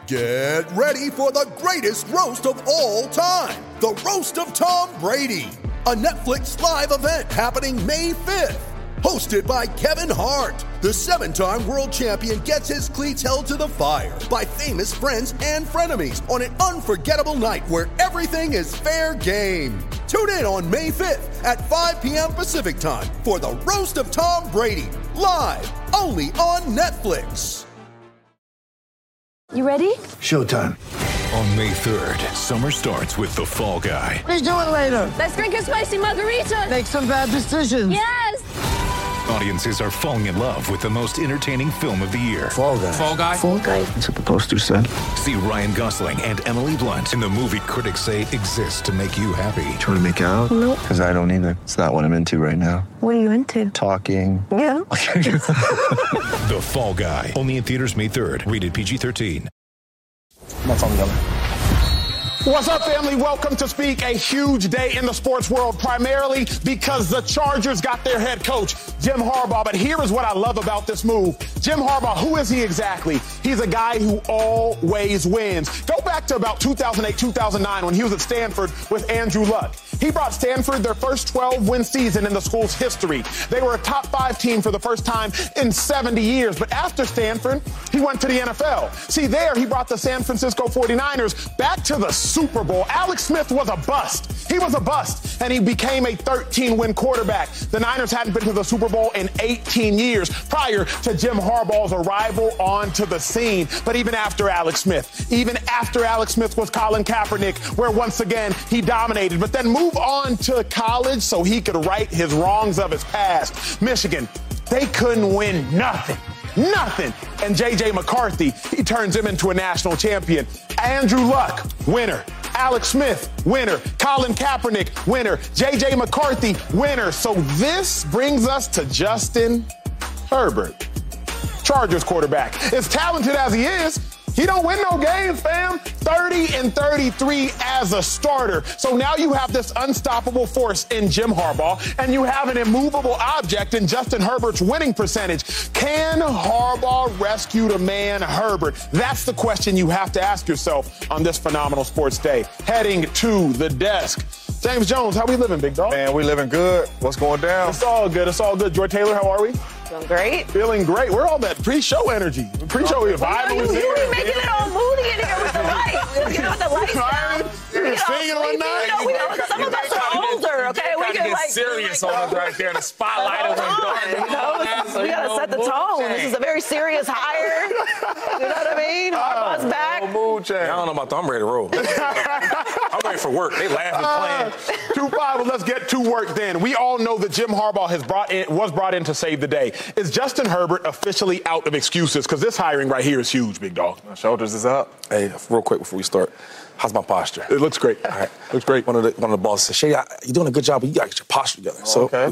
Get ready for the greatest roast of all time, the Roast of Tom Brady, a Netflix live event happening May 5th. Hosted by Kevin Hart, the 7-time world champion gets his cleats held to the fire by famous friends and frenemies on an unforgettable night where everything is fair game. Tune in on May 5th at 5 p.m. Pacific time for the Roast of Tom Brady, live only on Netflix. You ready? Showtime. On May 3rd, summer starts with The Fall Guy. What are you doing later? Let's drink a spicy margarita. Make some bad decisions. Yes. Audiences are falling in love with the most entertaining film of the year. Fall Guy. Fall Guy? Fall Guy. That's what the poster said. See Ryan Gosling and Emily Blunt in the movie critics say exists to make you happy. Trying to make it out? Nope. Because I don't either. It's not what I'm into right now. What are you into? Talking. Yeah. The Fall Guy. Only in theaters May 3rd. Rated PG-13. What's up, family? Welcome to Speak. A huge day in the sports world, primarily because the Chargers got their head coach, Jim Harbaugh. But here is what I love about this move. Jim Harbaugh, who is he exactly? He's a guy who always wins. Go back to about 2008, 2009 when he was at Stanford with Andrew Luck. He brought Stanford their first 12-win season in the school's history. They were a top 5 team for the first time in 70 years. But after Stanford, he went to the NFL. See, there he brought the San Francisco 49ers back to the Super Bowl. Alex Smith was a bust. He was a bust, and he became a 13-win quarterback. The Niners hadn't been to the Super Bowl in 18 years prior to Jim Harbaugh's arrival onto the scene. But even after Alex Smith was Colin Kaepernick, where once again he dominated, but then moved on to college so he could right his wrongs of his past. Michigan, they couldn't win nothing. And J.J. McCarthy, he turns him into a national champion. Andrew Luck, winner. Alex Smith, winner. Colin Kaepernick, winner. J.J. McCarthy, winner. So this brings us to Justin Herbert, Chargers quarterback. As talented as he is, he don't win no games, fam. 30-33 as a starter. So now you have this unstoppable force in Jim Harbaugh, and you have an immovable object in Justin Herbert's winning percentage. Can Harbaugh rescue the man Herbert? That's the question you have to ask yourself on this phenomenal sports day. Heading to the desk. James Jones, how we living, big dog? Man, we living good. What's going down? It's all good. Joy Taylor, how are we? Feeling great. Feeling great. We're all that pre-show energy. Pre-show vibe was You were making it all moody in here with the lights. Let's get with the lights down. You're singing one night. Some of us are older, okay? We can get serious on us right there. The spotlight is we gotta set the tone. This is a very serious hire. You know what I mean? Harbaugh's back. Mood change. I don't know about that. I'm ready to roll. I'm ready for work. They laughing, playing. 2-5. Well, let's get to work then. We all know that Jim Harbaugh was brought in to save the day. Is Justin Herbert officially out of excuses? Because this hiring right here is huge, big dog. My shoulders is up. Hey, real quick before we start, how's my posture? It looks great. All right. Looks great. One of the bosses said, Shay, you're doing a good job, but you got to get your posture together. So, Okay.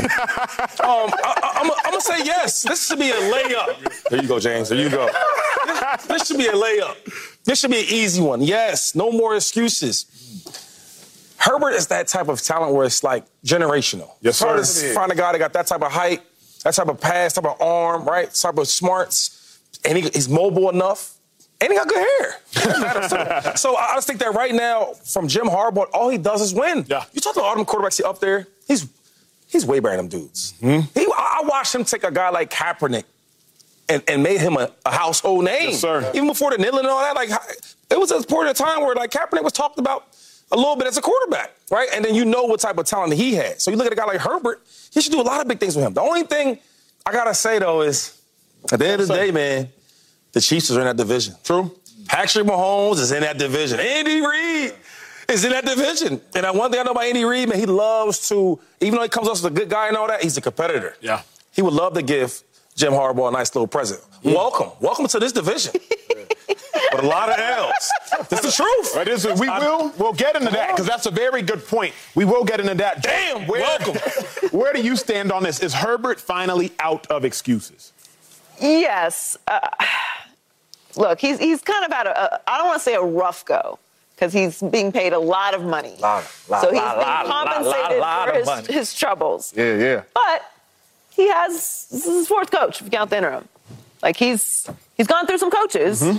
I'm going to say yes. This should be a layup. There you go, James. There you go. This should be a layup. This should be an easy one. Yes, no more excuses. Herbert is that type of talent where it's like generational. Yes, sir. It's hard to find a guy that got that type of height, that type of pass, type of arm, right? Type of smarts, and he's mobile enough, and he got good hair. So I just think that right now, from Jim Harbaugh, all he does is win. Yeah. You talk to all them quarterbacks up there, he's way better than them dudes. Mm-hmm. I watched him take a guy like Kaepernick and made him a household name. Yes, sir. Even before the kneeling and all that, like it was a point in time where like Kaepernick was talked about a little bit as a quarterback, right? And then you know what type of talent he had. So you look at a guy like Herbert, he should do a lot of big things with him. The only thing I got to say, though, is at the end of the day, man, the Chiefs are in that division. True. Patrick Mahomes is in that division. Andy Reid is in that division. And one thing I know about Andy Reid, man, he loves to, even though he comes off as a good guy and all that, he's a competitor. Yeah. He would love to give Jim Harbaugh a nice little present. Welcome to this division. But a lot of L's. That's the truth. Right, we'll get into that because that's a very good point. We will get into that. Damn, welcome. Where do you stand on this? Is Herbert finally out of excuses? Yes. Look, he's kind of at I don't want to say a rough go, because he's being paid a lot of money. So he's being compensated for his troubles. Yeah. But this is his fourth coach, if you count the interim. Like, he's gone through some coaches. Mm-hmm.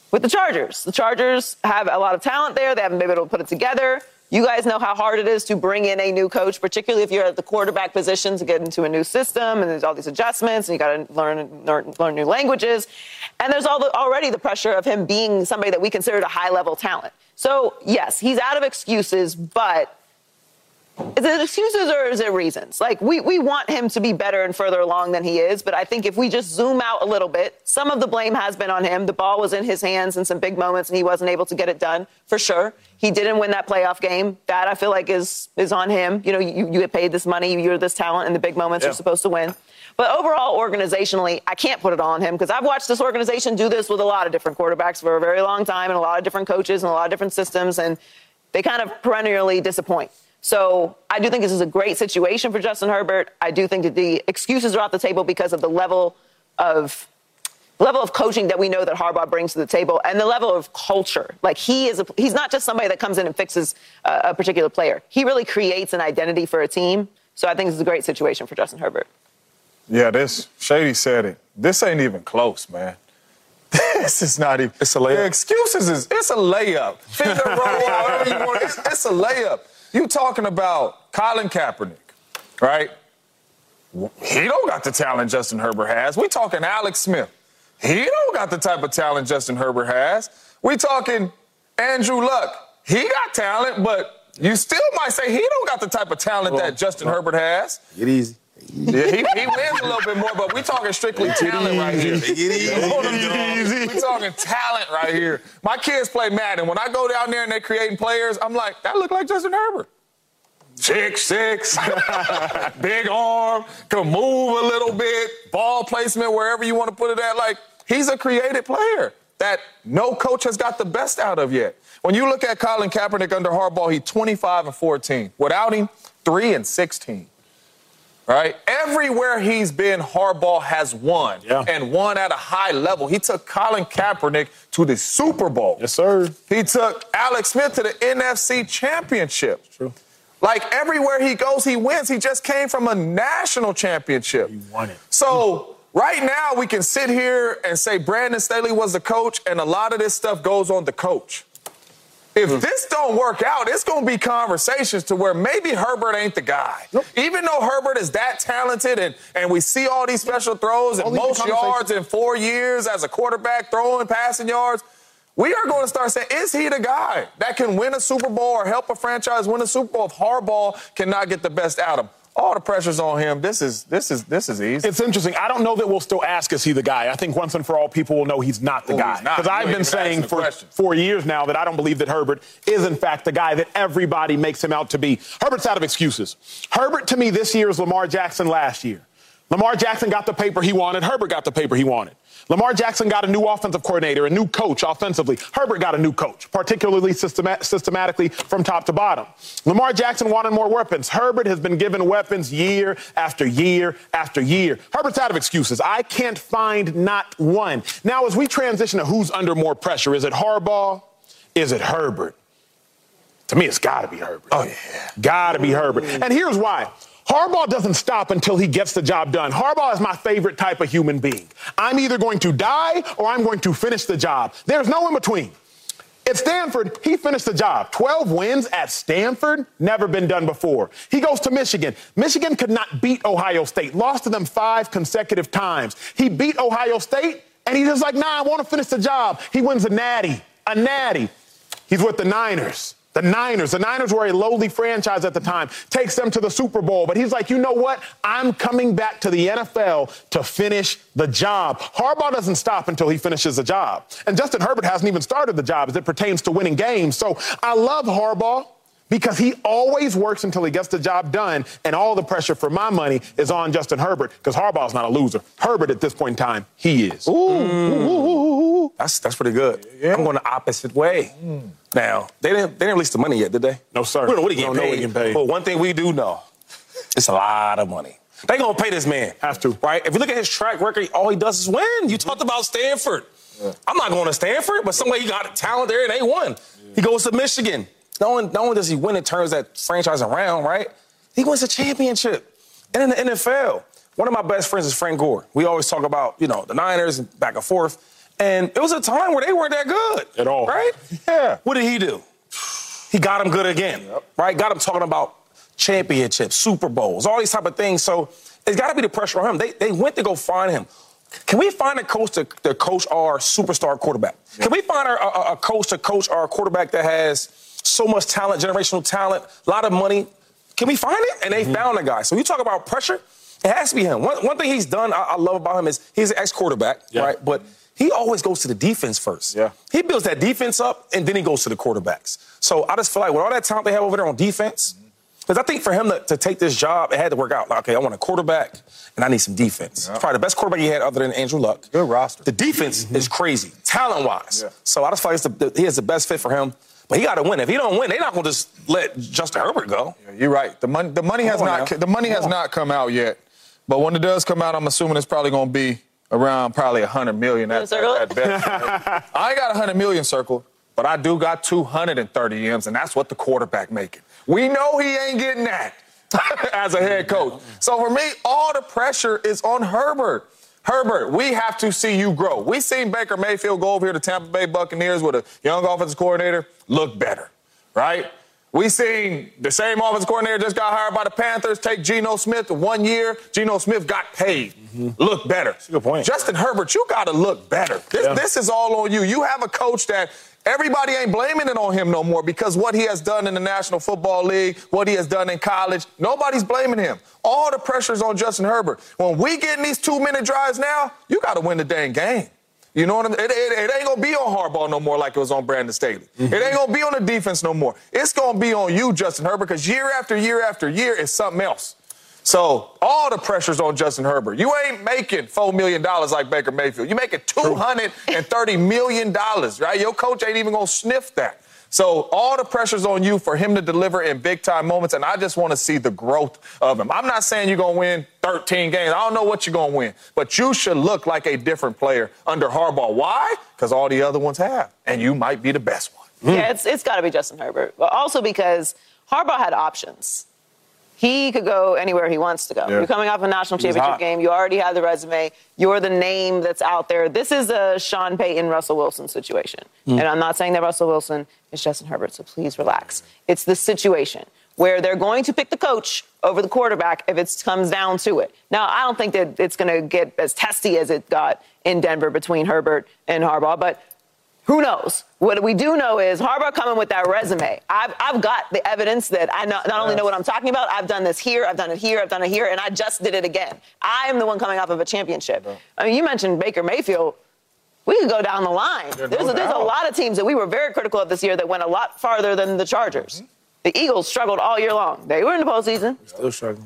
with the Chargers. The Chargers have a lot of talent there. They haven't been able to put it together. You guys know how hard it is to bring in a new coach, particularly if you're at the quarterback position, to get into a new system, and there's all these adjustments, and you got to learn new languages. And there's already the pressure of him being somebody that we consider a high-level talent. So, yes, he's out of excuses, but is it excuses or is it reasons? Like, we want him to be better and further along than he is, but I think if we just zoom out a little bit, some of the blame has been on him. The ball was in his hands in some big moments, and he wasn't able to get it done, for sure. He didn't win that playoff game. That, I feel like, is on him. You know, you get paid this money, you're this talent, in the big moments you're supposed to win. But overall, organizationally, I can't put it all on him because I've watched this organization do this with a lot of different quarterbacks for a very long time and a lot of different coaches and a lot of different systems, and they kind of perennially disappoint. So I do think this is a great situation for Justin Herbert. I do think that the excuses are off the table because of the level of coaching that we know that Harbaugh brings to the table and the level of culture. Like, he's not just somebody that comes in and fixes a particular player. He really creates an identity for a team. So I think this is a great situation for Justin Herbert. Yeah, Shady said it. This ain't even close, man. This is not even. It's a layup. The excuses it's a layup. Finger roll, however you want. It's a layup. You talking about Colin Kaepernick, right? He don't got the talent Justin Herbert has. We talking Alex Smith. He don't got the type of talent Justin Herbert has. We talking Andrew Luck. He got talent, but you still might say he don't got the type of talent that Justin Herbert has. Get easy. Yeah, he wins a little bit more, but we talking strictly talent right here. We talking talent right here. My kids play Madden. When I go down there and they're creating players, I'm like, that look like Justin Herbert. 6'6", big arm, can move a little bit, ball placement wherever you want to put it at. Like, he's a creative player that no coach has got the best out of yet. When you look at Colin Kaepernick under Harbaugh, he's 25-14. Without him, 3-16. Right? Everywhere he's been, Harbaugh has won, and won at a high level. He took Colin Kaepernick to the Super Bowl. Yes, sir. He took Alex Smith to the NFC Championship. True. Like, everywhere he goes, he wins. He just came from a national championship. He won it. So right now, we can sit here and say Brandon Staley was the coach, and a lot of this stuff goes on the coach. If this don't work out, it's going to be conversations to where maybe Herbert ain't the guy. Nope. Even though Herbert is that talented and we see all these special throws and most yards in 4 years as a quarterback, throwing, passing yards, we are going to start saying, is he the guy that can win a Super Bowl or help a franchise win a Super Bowl if Harbaugh cannot get the best out of him? All the pressure's on him. This is easy. It's interesting. I don't know that we'll still ask, is he the guy? I think once and for all, people will know he's not the guy. Because I've been saying for 4 years now that I don't believe that Herbert is, in fact, the guy that everybody makes him out to be. Herbert's out of excuses. Herbert, to me, this year is Lamar Jackson last year. Lamar Jackson got the paper he wanted. Herbert got the paper he wanted. Lamar Jackson got a new offensive coordinator, a new coach offensively. Herbert got a new coach, particularly systematically from top to bottom. Lamar Jackson wanted more weapons. Herbert has been given weapons year after year after year. Herbert's out of excuses. I can't find not one. Now, as we transition to who's under more pressure, is it Harbaugh? Is it Herbert? To me, it's got to be Herbert. Oh, yeah. Got to be Herbert. And here's why. Harbaugh doesn't stop until he gets the job done. Harbaugh is my favorite type of human being. I'm either going to die or I'm going to finish the job. There's no in between. At Stanford, he finished the job. 12 wins at Stanford, never been done before. He goes to Michigan. Michigan could not beat Ohio State, lost to them 5 consecutive times. He beat Ohio State, and he's just like, nah, I want to finish the job. He wins a natty. He's with the Niners. The Niners were a lowly franchise at the time, takes them to the Super Bowl. But he's like, you know what? I'm coming back to the NFL to finish the job. Harbaugh doesn't stop until he finishes the job. And Justin Herbert hasn't even started the job as it pertains to winning games. So I love Harbaugh because he always works until he gets the job done. And all the pressure for my money is on Justin Herbert because Harbaugh's not a loser. Herbert, at this point in time, he is. Ooh. That's pretty good. Yeah. I'm going the opposite way. Now, they didn't release the money yet, did they? No, sir. We don't know what he getting paid. But one thing we do know, it's a lot of money. They going to pay this man. Have to. Right? If you look at his track record, all he does is win. You talked about Stanford. Yeah. I'm not going to Stanford, but some way he got talent there and they won. Yeah. He goes to Michigan. Not only does he win and turns that franchise around, right? He wins a championship. And in the NFL, one of my best friends is Frank Gore. We always talk about, the Niners and back and forth. And it was a time where they weren't that good. At all. Right? Yeah. What did he do? He got him good again, right? Got him talking about championships, Super Bowls, all these type of things. So it's got to be the pressure on him. They went to go find him. Can we find a coach to coach our superstar quarterback? Yeah. Can we find a coach to coach our quarterback that has so much talent, generational talent, a lot of money? Can we find it? And they found a guy. So you talk about pressure, it has to be him. One thing he's done I love about him is he's an ex-quarterback, right? But he always goes to the defense first. Yeah. He builds that defense up, and then he goes to the quarterbacks. So I just feel like with all that talent they have over there on defense, because I think for him to take this job, it had to work out. Like, okay, I want a quarterback, and I need some defense. It's probably the best quarterback he had other than Andrew Luck. Good roster. The defense is crazy, talent-wise. Yeah. So I just feel like he is the best fit for him. But he got to win. If he don't win, they're not going to just let Justin Herbert go. Yeah, you're right. The money has not come out yet. But when it does come out, I'm assuming it's probably going to be around probably $100 million at best. I ain't got $100 million circled, but I do got 230 M's, and that's what the quarterback making. We know he ain't getting that as a head coach. So for me, all the pressure is on Herbert. Herbert, we have to see you grow. We seen Baker Mayfield go over here to Tampa Bay Buccaneers with a young offensive coordinator, look better, right? We seen the same offensive coordinator just got hired by the Panthers, take Geno Smith 1 year. Geno Smith got paid. Look better. That's a good point. Justin Herbert, you got to look better. This is all on you. You have a coach that everybody ain't blaming it on him no more because what he has done in the National Football League, what he has done in college, nobody's blaming him. All the pressure's on Justin Herbert. When we get in these 2-minute drives now, you got to win the dang game. You know what I mean? It ain't going to be on Harbaugh no more like it was on Brandon Staley. It ain't going to be on the defense no more. It's going to be on you, Justin Herbert, because year after year after year is something else. So all the pressure's on Justin Herbert. You ain't making $4 million like Baker Mayfield. You're making $230 million, right? Your coach ain't even going to sniff that. So all the pressure's on you for him to deliver in big-time moments, and I just want to see the growth of him. I'm not saying you're going to win 13 games. I don't know what you're going to win, but you should look like a different player under Harbaugh. Why? Because all the other ones have, and you might be the best one. Yeah, it's got to be Justin Herbert, but also because Harbaugh had options. He could go anywhere he wants to go. Yeah. You're coming off a national championship game. You already have the resume. You're the name that's out there. This is a Sean Payton, Russell Wilson situation. And I'm not saying that Russell Wilson is Justin Herbert, so please relax. It's the situation where they're going to pick the coach over the quarterback if it comes down to it. Now, I don't think that it's going to get as testy as it got in Denver between Herbert and Harbaugh, but who knows? What we do know is Harbaugh coming with that resume. I've got the evidence that I not only know what I'm talking about, I've done this here, I've done it here, I've done it here, and I just did it again. I am the one coming off of a championship. I mean, you mentioned Baker Mayfield. We could go down the line. There's a lot of teams that we were very critical of this year that went a lot farther than the Chargers. The Eagles struggled all year long. They were in the postseason. Still struggling.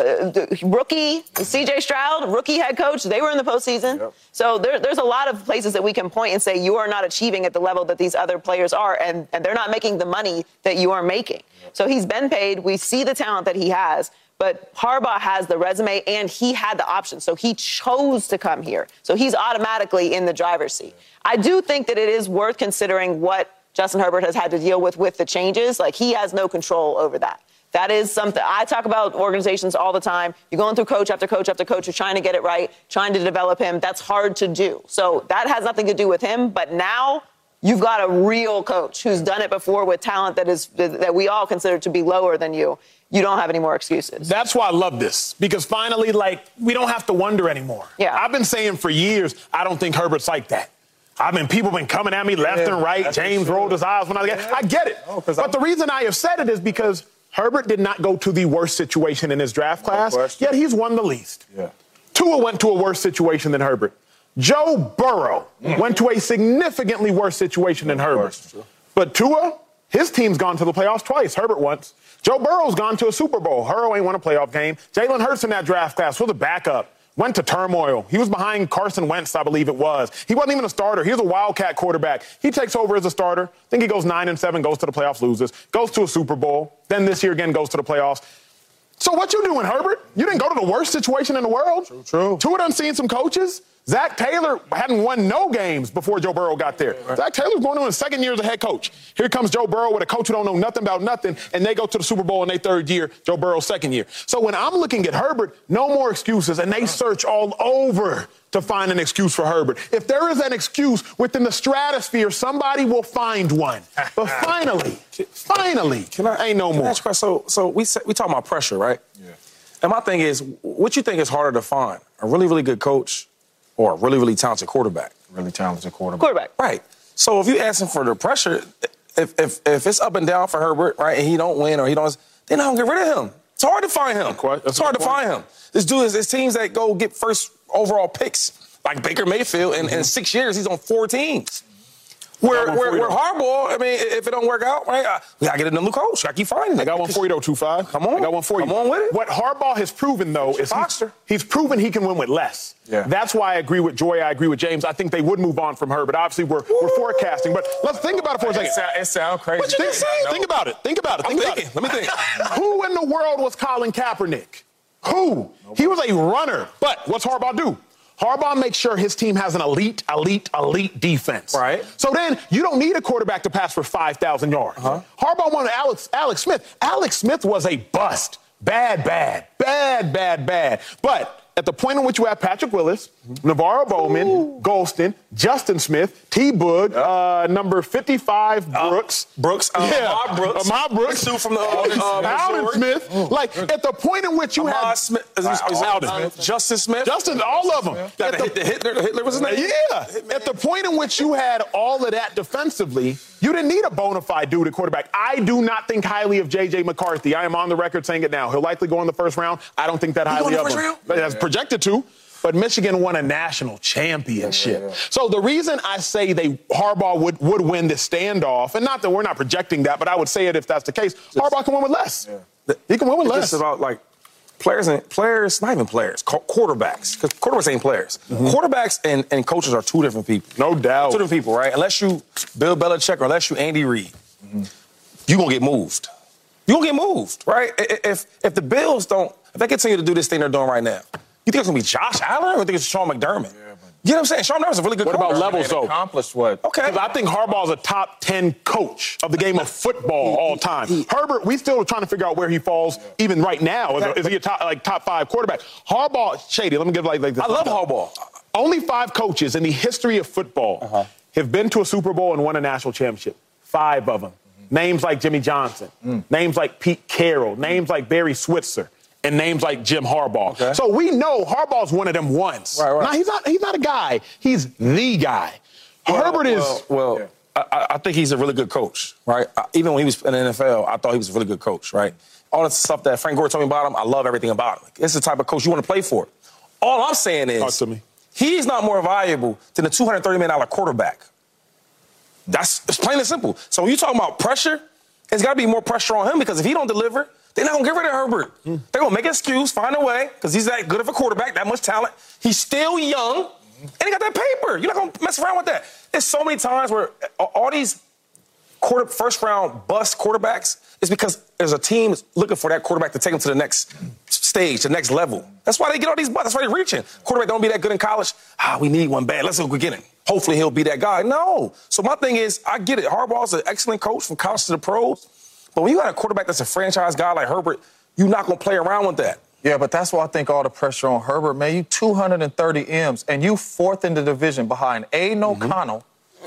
Rookie, C.J. Stroud, rookie head coach, they were in the postseason. So there's a lot of places that we can point and say you are not achieving at the level that these other players are, and they're not making the money that you are making. So he's been paid. We see the talent that he has, but Harbaugh has the resume, and he had the option. So he chose to come here. So he's automatically in the driver's seat. I do think that it is worth considering what Justin Herbert has had to deal with the changes. Like, he has no control over that. That is something I talk about organizations all the time. You're going through coach after coach after coach. You're trying to get it right, trying to develop him. That's hard to do. So that has nothing to do with him. But now you've got a real coach who's done it before with talent that we all consider to be lower than you. You don't have any more excuses. That's why I love this, because finally, we don't have to wonder anymore. Yeah. I've been saying for years, I don't think Herbert's like that. People been coming at me left and right. James rolled his eyes when I get it. But the reason I have said it is because Herbert did not go to the worst situation in his draft class, yet he's won the least. Yeah. Tua went to a worse situation than Herbert. Joe Burrow went to a significantly worse situation than Herbert. But Tua, his team's gone to the playoffs twice. Herbert once. Joe Burrow's gone to a Super Bowl. Burrow ain't won a playoff game. Jalen Hurts in that draft class was a backup. Went to turmoil. He was behind Carson Wentz, I believe it was. He wasn't even a starter. He was a wildcat quarterback. He takes over as a starter. I think he goes 9-7, goes to the playoffs, loses, goes to a Super Bowl. Then this year again goes to the playoffs. So what you doing, Herbert? You didn't go to the worst situation in the world. True. Tua done seen some coaches. Zach Taylor hadn't won no games before Joe Burrow got there. Right. Zach Taylor's going on his second year as a head coach. Here comes Joe Burrow with a coach who don't know nothing about nothing, and they go to the Super Bowl in their third year, Joe Burrow's second year. So when I'm looking at Herbert, no more excuses, and they search all over to find an excuse for Herbert. If there is an excuse within the stratosphere, somebody will find one. But finally, ain't no more. So we talking about pressure, right? Yeah. And my thing is, what you think is harder to find? A really, really good coach or a really, really talented quarterback? Really talented quarterback. Quarterback. Right. So if you're asking for the pressure, if it's up and down for Herbert, right, and he don't win or he don't, they're not going to get rid of him. It's hard to find him. It's hard to find him. This dude is teams that go get first overall picks, like Baker Mayfield, and in 6 years he's on 4 teams. Where Harbaugh, I mean, if it don't work out, right, we got to get a new coach. I keep finding it. I got one for you, though, 2-5. Come on. I got one for you. Come on with it. What Harbaugh has proven, though, is he's proven he can win with less. Yeah. That's why I agree with Joy. I agree with James. I think they would move on from her, but obviously we're forecasting. But let's think about it for a second. It sounds crazy. What you think about it. Think about it. Let me think. Who in the world was Colin Kaepernick? Who? He was a runner. But what's Harbaugh do? Harbaugh makes sure his team has an elite defense. Right. So then you don't need a quarterback to pass for 5,000 yards. Harbaugh wanted Alex Smith. Alex Smith was a bust. Bad. But at the point in which you have Patrick Willis, Navarro Bowman, Golston, Justin Smith, T. Boog, number 55, Brooks. Ahmad Brooks. Sue from the Alden Smith. Like, at the point in which you had Justin Smith. All of them. Hitler was his name? Yeah. At the point in which you had all of that defensively, you didn't need a bona fide dude at quarterback. I do not think highly of J.J. McCarthy. I am on the record saying it now. He'll likely go in the first round. I don't think that highly of him. That's projected to. But Michigan won a national championship. Yeah. So the reason I say Harbaugh would win this standoff, and not that we're not projecting that, but I would say it if that's the case, Harbaugh can win with less. Yeah. He can win with less. It's about, like, players, not even players, quarterbacks. Because quarterbacks ain't players. Quarterbacks and coaches are two different people. No doubt. Two different people, right? Unless you Bill Belichick or unless you Andy Reid, you're going to get moved. You're going to get moved, right? If the Bills if they continue to do this thing they're doing right now, you think it's going to be Josh Allen or you think it's Sean McDermott? Yeah, you know what I'm saying? Sean McDermott's a really good coach. What about levels, though? Accomplished what? Okay. I think Harbaugh's a top 10 coach of the game of football all time. Herbert, we still are trying to figure out where he falls even right now. Is he a top 5 quarterback? Harbaugh, Shady, let me give like this. I love Harbaugh. Only 5 coaches in the history of football have been to a Super Bowl and won a national championship. 5 of them. Names like Jimmy Johnson. Names like Pete Carroll. Names like Barry Switzer. And names like Jim Harbaugh. Okay. So we know Harbaugh's one of them once. Right. Now, he's not a guy. He's the guy. Herbert is... I think he's a really good coach, right? Even when he was in the NFL, I thought he was a really good coach, right? All the stuff that Frank Gore told me about him, I love everything about him. It's the type of coach you want to play for. All I'm saying is... Talk to me. He's not more valuable than a $230 million quarterback. It's plain and simple. So when you talking about pressure, it's got to be more pressure on him because if he don't deliver... They're not going to get rid of Herbert. They're going to make an excuse, find a way, because he's that good of a quarterback, that much talent. He's still young, and he got that paper. You're not going to mess around with that. There's so many times where all these first-round bust quarterbacks is because there's a team looking for that quarterback to take them to the next stage, the next level. That's why they get all these busts. That's why they're reaching. Quarterback don't be that good in college. We need one bad. Let's go get him. Hopefully he'll be that guy. No. So my thing is, I get it. Harbaugh's an excellent coach from college to the pros. But when you got a quarterback that's a franchise guy like Herbert, you're not going to play around with that. Yeah, but that's why I think all the pressure on Herbert, man. You 230 M's, and you 4th in the division behind Aiden O'Connell,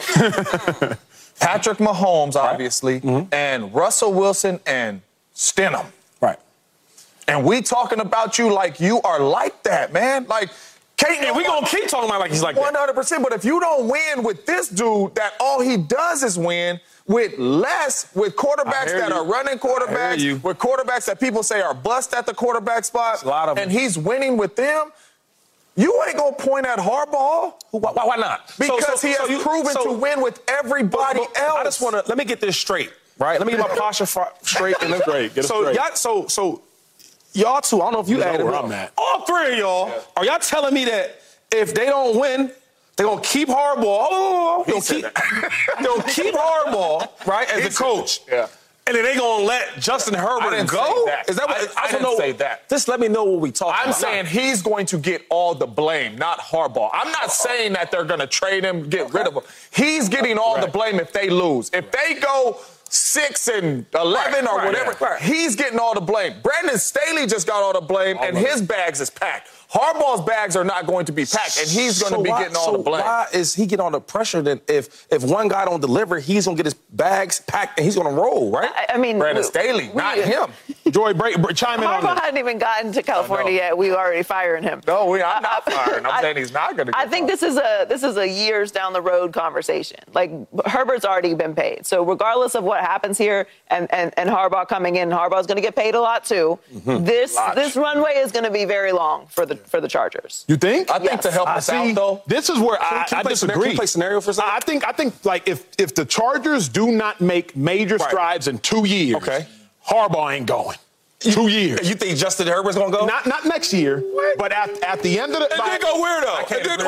Patrick Mahomes, obviously, and Russell Wilson and Stidham. Right. And we talking about you like you are like that, man. Like, and we going to keep talking about like he's like 100%, that. 100%. But if you don't win with this dude, that all he does is win, with quarterbacks that are running quarterbacks, with quarterbacks that people say are bust at the quarterback spot, a lot of them. And he's winning with them, you ain't going to point at Harbaugh. Why not? Because he has proven to win with everybody else. I just want to, let me get this straight, right? Let me get my posture straight. Get it straight. So y'all two, I don't know if you added it. All 3 of y'all, are y'all telling me that if they don't win, they're going to keep Harbaugh. They'll keep Harbaugh, right, as the coach. Yeah. And then they gonna let Justin Herbert go? Is that what I didn't say that. Just let me know what we talking about. I'm saying he's going to get all the blame, not Harbaugh. I'm not saying that they're going to trade him, get rid of him. He's getting all the blame if they lose. If they go 6-11 or whatever, he's getting all the blame. Brandon Staley just got all the blame, and his bags is packed. Harbaugh's bags are not going to be packed, and he's going to be getting all the blame. Why is he getting all the pressure then if one guy don't deliver, he's going to get his bags packed and he's going to roll, right? I mean, Brandon Staley, not him. Joy, chime in on Harbaugh this. hadn't even gotten to California yet. We were already firing him. No, I'm not firing. I'm saying he's not going to get I think this is a years down the road conversation. Like, Herbert's already been paid. So regardless of what happens here and Harbaugh coming in, Harbaugh's going to get paid a lot too. Mm-hmm. This runway is going to be very long for the Chargers. You think? I think to help us out, though. This is where I disagree. Can you play scenario for a second? I think like if the Chargers do not make major strides in 2 years, Harbaugh ain't going. 2 years. You think Justin Herbert's gonna go? Not next year, but at the end of the. And then go where though? And then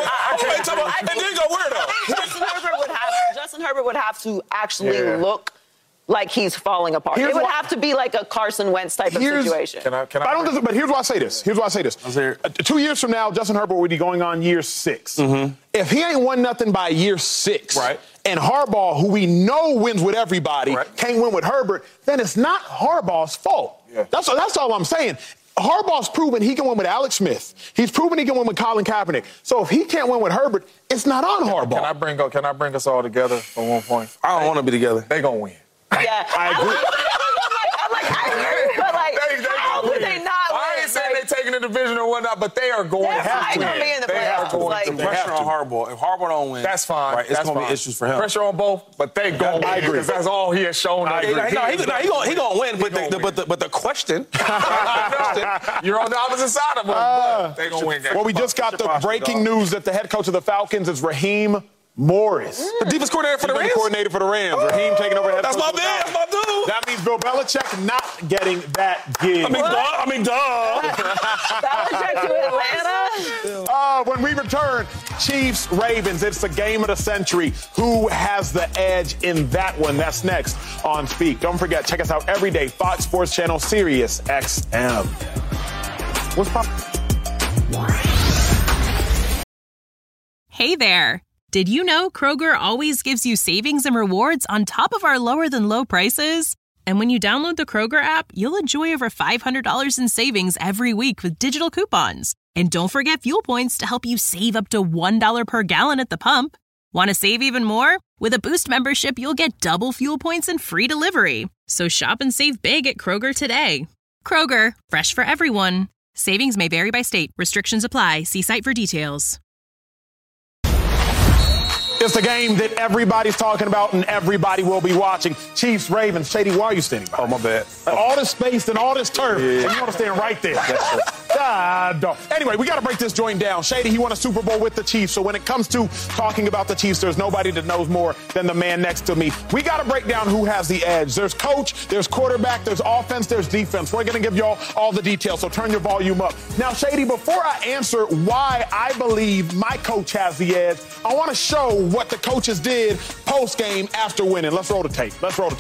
go where though? Justin Herbert would have to actually look like he's falling apart. It would have to be like a Carson Wentz type of situation. But here's why I say this. 2 years from now, Justin Herbert would be going on year 6. Mm-hmm. If he ain't won nothing by year 6, and Harbaugh, who we know wins with everybody, can't win with Herbert, then it's not Harbaugh's fault. Yeah. That's all I'm saying. Harbaugh's proven he can win with Alex Smith. He's proven he can win with Colin Kaepernick. So if he can't win with Herbert, it's not on Harbaugh. Can I bring us all together for one point? I don't want to be together. They gonna win. Yeah, I agree. I hear you, but how would they not win? I ain't saying they're taking the division or whatnot, but they are going to have to win. They are going to. Pressure on Harbaugh. If Harbaugh don't win, that's fine. Right, it's going to be issues for him. Pressure on both, but they going to win because that's all he has shown. He going to win, but the question. You're on the opposite side of him, but they going to win. Well, we just got the breaking news that the head coach of the Falcons is Raheem Morris. The defense coordinator for the Rams? Coordinator for the Rams. Raheem taking over head coach. That's my man. That's my dude. That means Bill Belichick not getting that gig. I mean, duh. Belichick to Atlanta? When we return, Chiefs, Ravens, it's the game of the century. Who has the edge in that one? That's next on Speak. Don't forget, check us out every day. Fox Sports Channel, Sirius XM. What's poppin'? Hey there. Did you know Kroger always gives you savings and rewards on top of our lower-than-low prices? And when you download the Kroger app, you'll enjoy over $500 in savings every week with digital coupons. And don't forget fuel points to help you save up to $1 per gallon at the pump. Want to save even more? With a Boost membership, you'll get double fuel points and free delivery. So shop and save big at Kroger today. Kroger, fresh for everyone. Savings may vary by state. Restrictions apply. See site for details. It's the game that everybody's talking about and everybody will be watching. Chiefs, Ravens. Shady, why are you standing by? Oh, my bad. All this space and all this turf, and you want to stand right there. Anyway, we got to break this joint down. Shady, he won a Super Bowl with the Chiefs, so when it comes to talking about the Chiefs, there's nobody that knows more than the man next to me. We got to break down who has the edge. There's coach, there's quarterback, there's offense, there's defense. We're going to give y'all all the details, so turn your volume up. Now, Shady, before I answer why I believe my coach has the edge, I want to show what the coaches did post-game after winning. Let's roll the tape. Let's roll.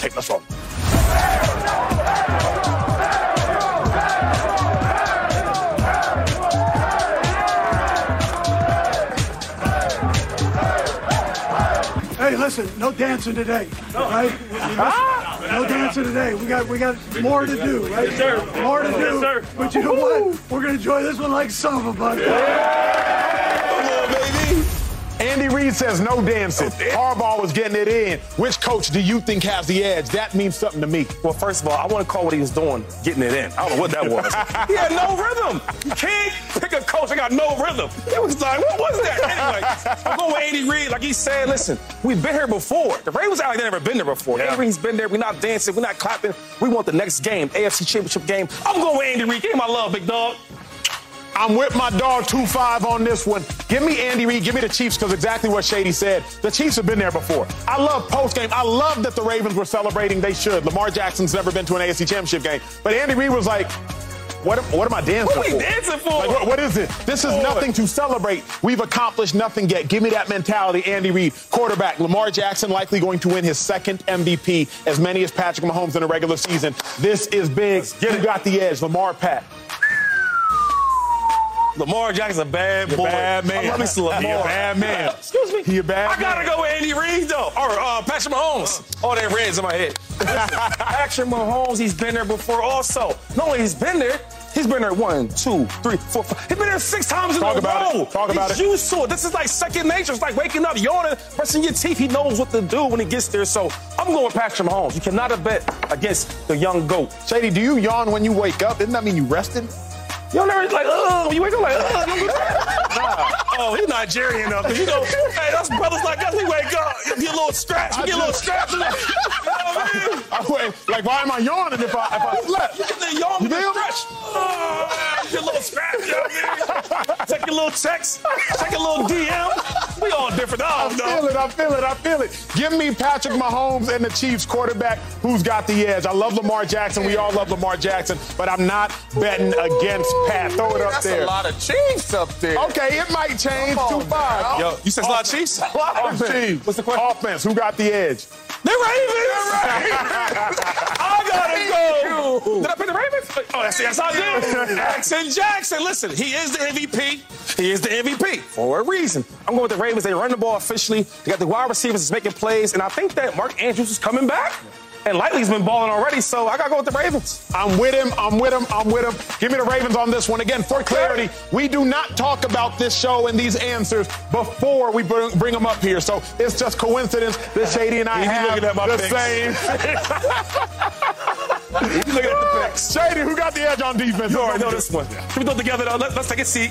Hey, listen, no dancing today, right? No dancing today. We got more to do, right? Yes, sir. More to do. Yes, sir. But you know what? We're going to enjoy this one like son of a bun. Come on, baby. Andy Reid says no dancing. Harbaugh was getting it in. Which coach do you think has the edge? That means something to me. Well, first of all, I want to call what he was doing, getting it in. I don't know what that was. He had no rhythm. You can't pick a coach that got no rhythm. It was like, what was that? Anyway, I'm going with Andy Reid. Like he said, listen, we've been here before. The Ravens act like they've never been there before. Yeah. Andy Reid's been there. We're not dancing. We're not clapping. We want the next game, AFC Championship game. I'm going with Andy Reid. Give him my love, big dog. I'm with my dog 2-5 on this one. Give me Andy Reid. Give me the Chiefs because exactly what Shady said. The Chiefs have been there before. I love post-game. I love that the Ravens were celebrating. They should. Lamar Jackson's never been to an AFC Championship game. But Andy Reid was like, What am I dancing for? What are we dancing for? Like, what is it? This is nothing to celebrate. We've accomplished nothing yet. Give me that mentality, Andy Reid. Quarterback, Lamar Jackson likely going to win his second MVP, as many as Patrick Mahomes in a regular season. This is big. Who got the edge? Lamar, Pat. Lamar Jackson's a bad boy. Bad man. I love me some Lamar. He a bad man. Excuse me. He a bad man. I gotta go with Andy Reid, though. Or Patrick Mahomes. All that red's in my head. Patrick Mahomes, he's been there before also. Not only he's been there 1, 2, 3, 4, 5. He's been there 6 times in a row. Talk about it. He's used to it. This is like second nature. It's like waking up, yawning, brushing your teeth. He knows what to do when he gets there. So I'm going with Patrick Mahomes. You cannot have bet against the young GOAT. Shady, do you yawn when you wake up? Doesn't that mean you rested? You never like, when you wake up like, nah. Oh, he's Nigerian enough. You know, hey, us brothers like us, we wake up, you get a little scratch, you know what I mean? Like, why am I yawning if I slept? You get the yawn with the stretch. You get a little scratch, you know what I mean? Take a little text, take a little DM. We all different. I feel it. Give me Patrick Mahomes and the Chiefs quarterback who's got the edge. I love Lamar Jackson. We all love Lamar Jackson, but I'm not betting against Pat. Throw it up there. That's a lot of Chiefs up there. Okay, it might change. 2-5. Yo, you said it's a lot of Chiefs? A lot of Chiefs. What's the question? Offense. Who got the edge? The Ravens! I gotta go! Did I pick the Ravens? Oh, yes, I did. Jackson Jackson. Listen, he is the MVP. He is the MVP for a reason. I'm going with the Ravens. They run the ball officially. They got the wide receivers that's making plays. And I think that Mark Andrews is coming back. And Likely's been balling already, so I got to go with the Ravens. I'm with him. Give me the Ravens on this one. Again, for clarity, we do not talk about this show and these answers before we bring them up here. So it's just coincidence that Shady and I have the same. You looking at the picks. Shady, who got the edge on defense? You already know this one. Can we throw it together, though? Let's take a seat.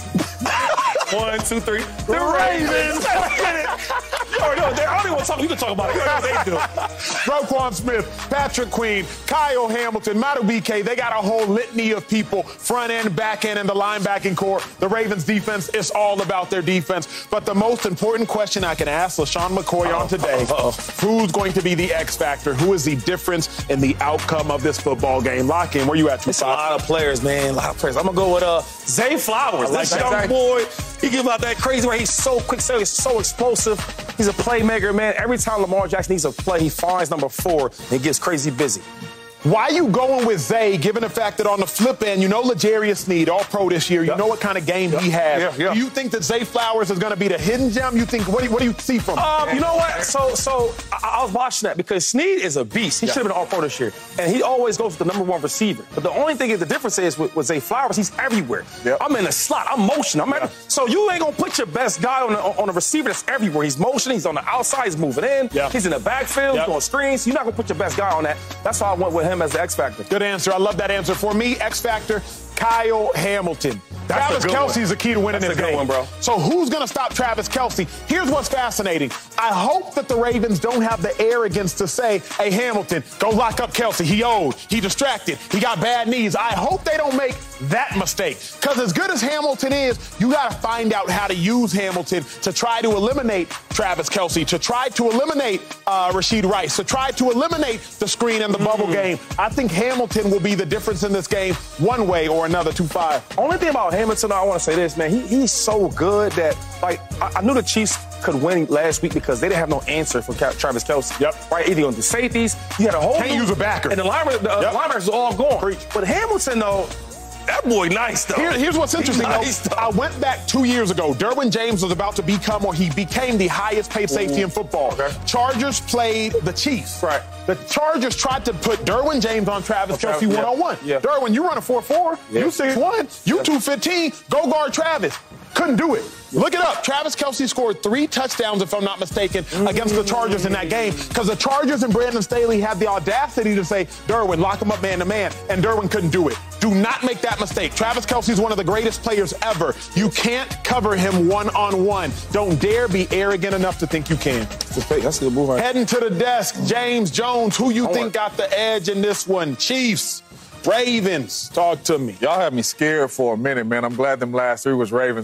1, 2, 3. The Ravens. Let's get it. You already know. I don't even want to talk. You can talk about it. You already know what they do. Roquan Smith, Patrick Queen, Kyle Hamilton, Madu BK. They got a whole litany of people, front end, back end, and the linebacking core. The Ravens defense is all about their defense. But the most important question I can ask LaShawn McCoy on today, who's going to be the X factor? Who is the difference in the outcome of this football game? Lock in. Where you at, 2-5? It's a lot of players, man. A lot of players. I'm going to go with Zay Flowers. This young boy, he gives out that crazy way. He's so quick, he's so explosive. He's a playmaker, man. Every time Lamar Jackson needs a play, he finds number 4 and he gets crazy busy. Why are you going with Zay, given the fact that on the flip end, you know L'Jarius Sneed, all-pro this year. You know what kind of game he has. Do you think that Zay Flowers is going to be the hidden gem? You think, what do you see from him? You know what? So I was watching that because Sneed is a beast. He should have been all-pro this year. And he always goes with the number 1 receiver. But the only thing is the difference is with Zay Flowers, he's everywhere. I'm in the slot. I'm motioning. So you ain't going to put your best guy on a receiver that's everywhere. He's motioning. He's on the outside. He's moving in. He's in the backfield. He's on screens. You're not going to put your best guy on that. That's why I went with him as the X factor. Good answer. I love that answer. For me, X factor, Kyle Hamilton. Travis Kelce is the key to winning this game. One, bro. So who's going to stop Travis Kelce? Here's what's fascinating. I hope that the Ravens don't have the arrogance to say, hey, Hamilton, go lock up Kelce. He old. He distracted. He got bad knees. I hope they don't make that mistake. Because as good as Hamilton is, you got to find out how to use Hamilton to try to eliminate Travis Kelce, to try to eliminate Rashid Rice, to try to eliminate the screen and the bubble game. I think Hamilton will be the difference in this game one way or another. 2-5. Only thing about Hamilton, I want to say this, man. He's so good that, like, I knew the Chiefs could win last week because they didn't have no answer for Travis Kelce. Right? Either on the safeties, you had a whole can't use a backer, and the linebackers are all gone. But Hamilton, though. That boy nice, though. Here's what's interesting, though. I went back 2 years ago. Derwin James was about to become, or he became, the highest paid safety in football. Chargers played the Chiefs. Right. The Chargers tried to put Derwin James on Travis Kelce one-on-one. Derwin, you run a 4.4. You 6'1". You 215. Go guard Travis. Couldn't do it. Look it up. Travis Kelce scored 3 touchdowns, if I'm not mistaken, against the Chargers in that game because the Chargers and Brandon Staley had the audacity to say, Derwin, lock him up man-to-man, and Derwin couldn't do it. Do not make that mistake. Travis Kelce is one of the greatest players ever. You can't cover him one-on-one. Don't dare be arrogant enough to think you can. That's a good move, right? Heading to the desk, James Jones. Who you think got the edge in this one? Chiefs, Ravens, talk to me. Y'all had me scared for a minute, man. I'm glad them last 3 was Ravens.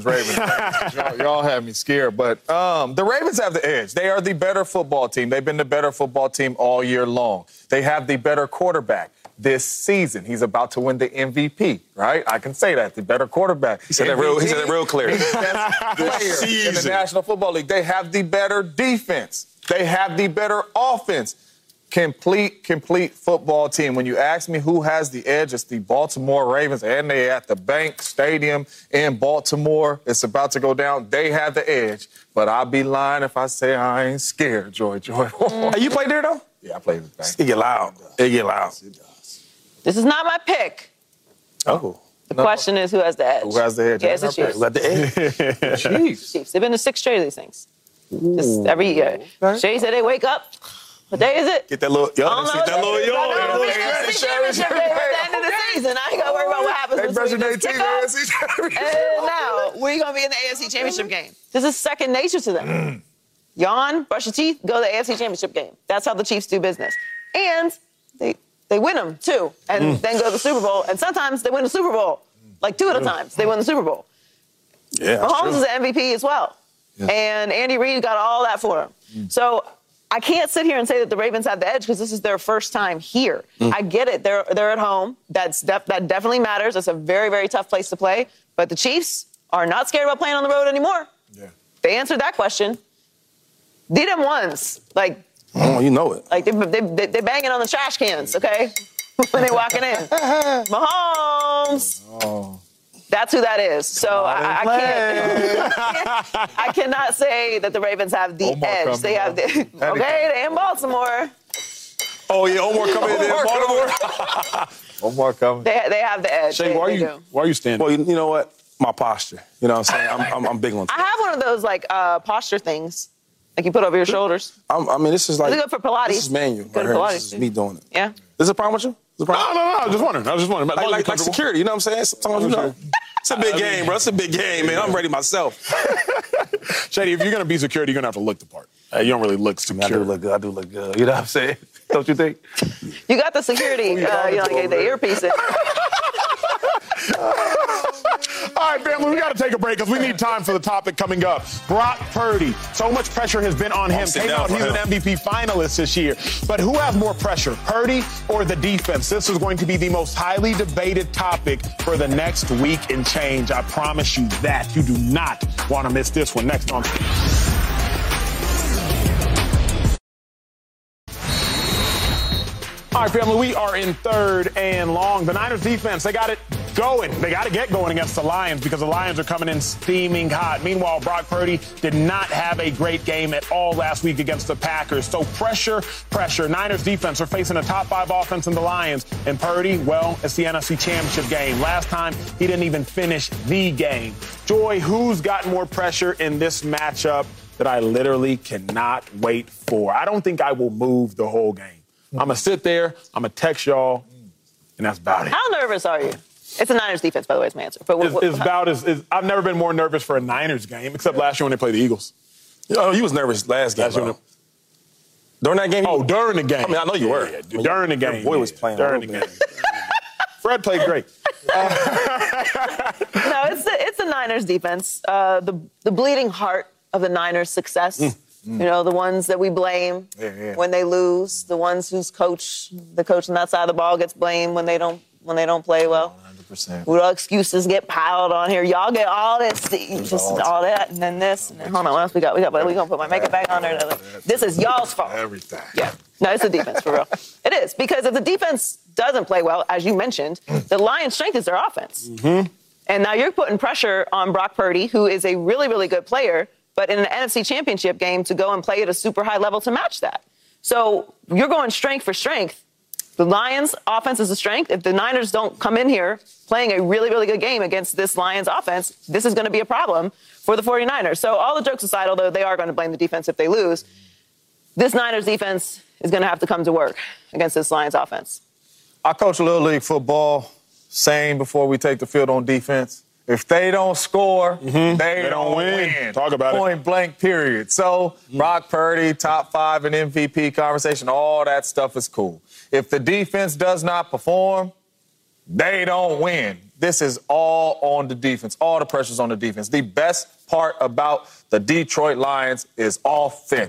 y'all had me scared. But the Ravens have the edge. They are the better football team. They've been the better football team all year long. They have the better quarterback. this season. He's about to win the MVP, right? I can say that. The better quarterback. He said that real clear. The best player in the National Football League. They have the better defense. They have the better offense. Complete football team. When you ask me who has the edge, it's the Baltimore Ravens, and they at the Bank Stadium in Baltimore. It's about to go down. They have the edge, but I'll be lying if I say I ain't scared, Joy. Hey, you played there, though? Yeah, I played with the Bank. It get loud. It get loud. It does. This is not my pick. Oh. The question is who has the edge? Who has the edge? Yeah, it's the Chiefs. Who got the edge? Chiefs. They've been to 6 straight of these things. Just every year. Shay said they wake up. What day is it? Get that little, Championship game at the end of the season. I ain't got to worry about what happens between this kickoff. And now we're going to be in the AFC Championship game. This is second nature to them. Yawn, brush your teeth, go to the AFC Championship game. That's how the Chiefs do business. And they win them, too, and then go to the Super Bowl. And sometimes they win the Super Bowl. Like 2 of the times they win the Super Bowl. Yeah, Mahomes is an MVP as well. Yeah. And Andy Reid got all that for him. So I can't sit here and say that the Ravens have the edge because this is their first time here. I get it. They're at home. That definitely matters. It's a very, very tough place to play. But the Chiefs are not scared about playing on the road anymore. Yeah. They answered that question. They them ones. Like, oh, you know it. Like, they banging on the trash cans, okay, when they walking in. Mahomes. Oh. That's who that is. So I cannot say that the Ravens have the edge. They have the they in Baltimore. Oh yeah, Omar coming in Baltimore. Omar coming. They have the edge. Shay, why are you standing? Well, you know what? My posture. You know what I'm saying? I'm big on. I have one of those like posture things, like you put over your shoulders. I mean, this is like. It's good for Pilates. This is manual. Good for Pilates. This is me doing it. Yeah. Is it a problem with you? No. I was just wondering. Like security, you know what I'm saying? Sometimes, you know, it's a big game, bro. It's a big game, man. I'm ready myself. Shady, if you're going to be security, you're going to have to look the part. You don't really look secure. I do look good. You know what I'm saying? Don't you think? You got the security, like the earpiece in. All right, family, we got to take a break because we need time for the topic coming up. Brock Purdy. So much pressure has been on him. Came out, he's an MVP finalist this year. But who has more pressure, Purdy or the defense? This is going to be the most highly debated topic for the next week and change. I promise you that. You do not want to miss this one. Next on. All right, family, we are in 3rd and long. The Niners defense, they got it going. They got to get going against the Lions because the Lions are coming in steaming hot. Meanwhile, Brock Purdy did not have a great game at all last week against the Packers. So pressure. Niners defense are facing a top 5 offense in the Lions. And Purdy, well, it's the NFC Championship game. Last time, he didn't even finish the game. Joy, who's got more pressure in this matchup that I literally cannot wait for? I don't think I will move the whole game. I'm going to sit there, I'm going to text y'all, and that's about it. How nervous are you? It's a Niners defense, by the way, is my answer. But I've never been more nervous for a Niners game, except last year when they played the Eagles. Oh, you was nervous last game, bro. During that game? During the game. I mean, I know you were. Yeah, during the game. Your boy was playing. During the game. Fred played great. No, it's the Niners defense. The bleeding heart of the Niners' success. You know, the ones that we blame when they lose, the ones the coach on that side of the ball gets blamed when they don't play well. 100%. All excuses get piled on here. Y'all get all this, all that, and then this. And then, hold on, what else we got? We're gonna put my makeup back on there. This is y'all's fault. Everything. Yeah. No, it's the defense for real. It is, because if the defense doesn't play well, as you mentioned, the Lions' strength is their offense. Mm-hmm. And now you're putting pressure on Brock Purdy, who is a really, really good player, but in an NFC Championship game to go and play at a super high level to match that. So you're going strength for strength. The Lions' offense is a strength. If the Niners don't come in here playing a really, really good game against this Lions offense, this is going to be a problem for the 49ers. So all the jokes aside, although they are going to blame the defense if they lose, this Niners defense is going to have to come to work against this Lions offense. I coach Little League football. Saying before we take the field on defense, if they don't score, they don't win. Talk about it. Point blank, period. So, Brock Purdy, top 5 in MVP conversation, all that stuff is cool. If the defense does not perform, they don't win. This is all on the defense. All the pressure's on the defense. The best part about the Detroit Lions is offense.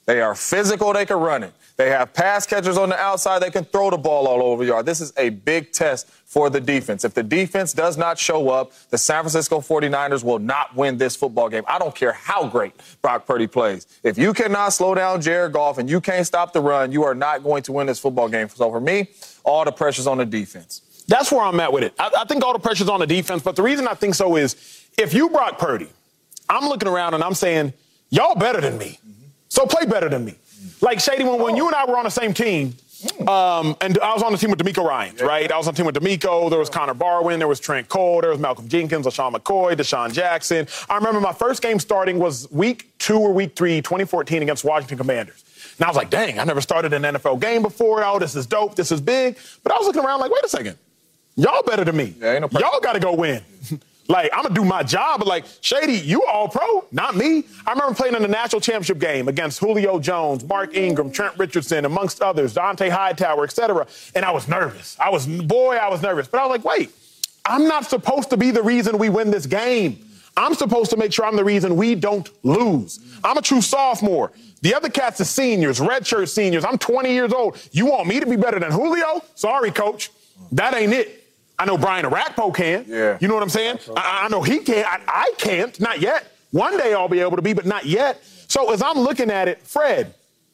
They are physical. They can run it. They have pass catchers on the outside. They can throw the ball all over the yard. This is a big test for the defense. If the defense does not show up, the San Francisco 49ers will not win this football game. I don't care how great Brock Purdy plays. If you cannot slow down Jared Goff and you can't stop the run, you are not going to win this football game. So for me, all the pressure's on the defense. That's where I'm at with it. I think all the pressure's on the defense, but the reason I think so is if you Brock Purdy, I'm looking around and I'm saying, y'all better than me. So play better than me. Like, Shady, when you and I were on the same team, and I was on the team with DeMeco Ryans, right? I was on the team with DeMeco. There was Connor Barwin. There was Trent Cole. There was Malcolm Jenkins, LaShawn McCoy, Deshaun Jackson. I remember my first game starting was week 2 or week 3, 2014 against Washington Commanders. And I was like, dang, I never started an NFL game before. Oh, this is dope. This is big. But I was looking around like, wait a second. Y'all better than me. Yeah, ain't no pressure. Y'all got to go win. Like, I'm going to do my job, but, like, Shady, you all pro, not me. I remember playing in the national championship game against Julio Jones, Mark Ingram, Trent Richardson, amongst others, Dante Hightower, et cetera, and I was nervous. I was nervous. But I was like, wait, I'm not supposed to be the reason we win this game. I'm supposed to make sure I'm the reason we don't lose. I'm a true sophomore. The other cats are seniors, redshirt seniors. I'm 20 years old. You want me to be better than Julio? Sorry, coach. That ain't it. I know Brian Arakpo can. Yeah. You know what I'm saying? I know he can. I can't. Not yet. One day I'll be able to be, but not yet. So as I'm looking at it, Fred,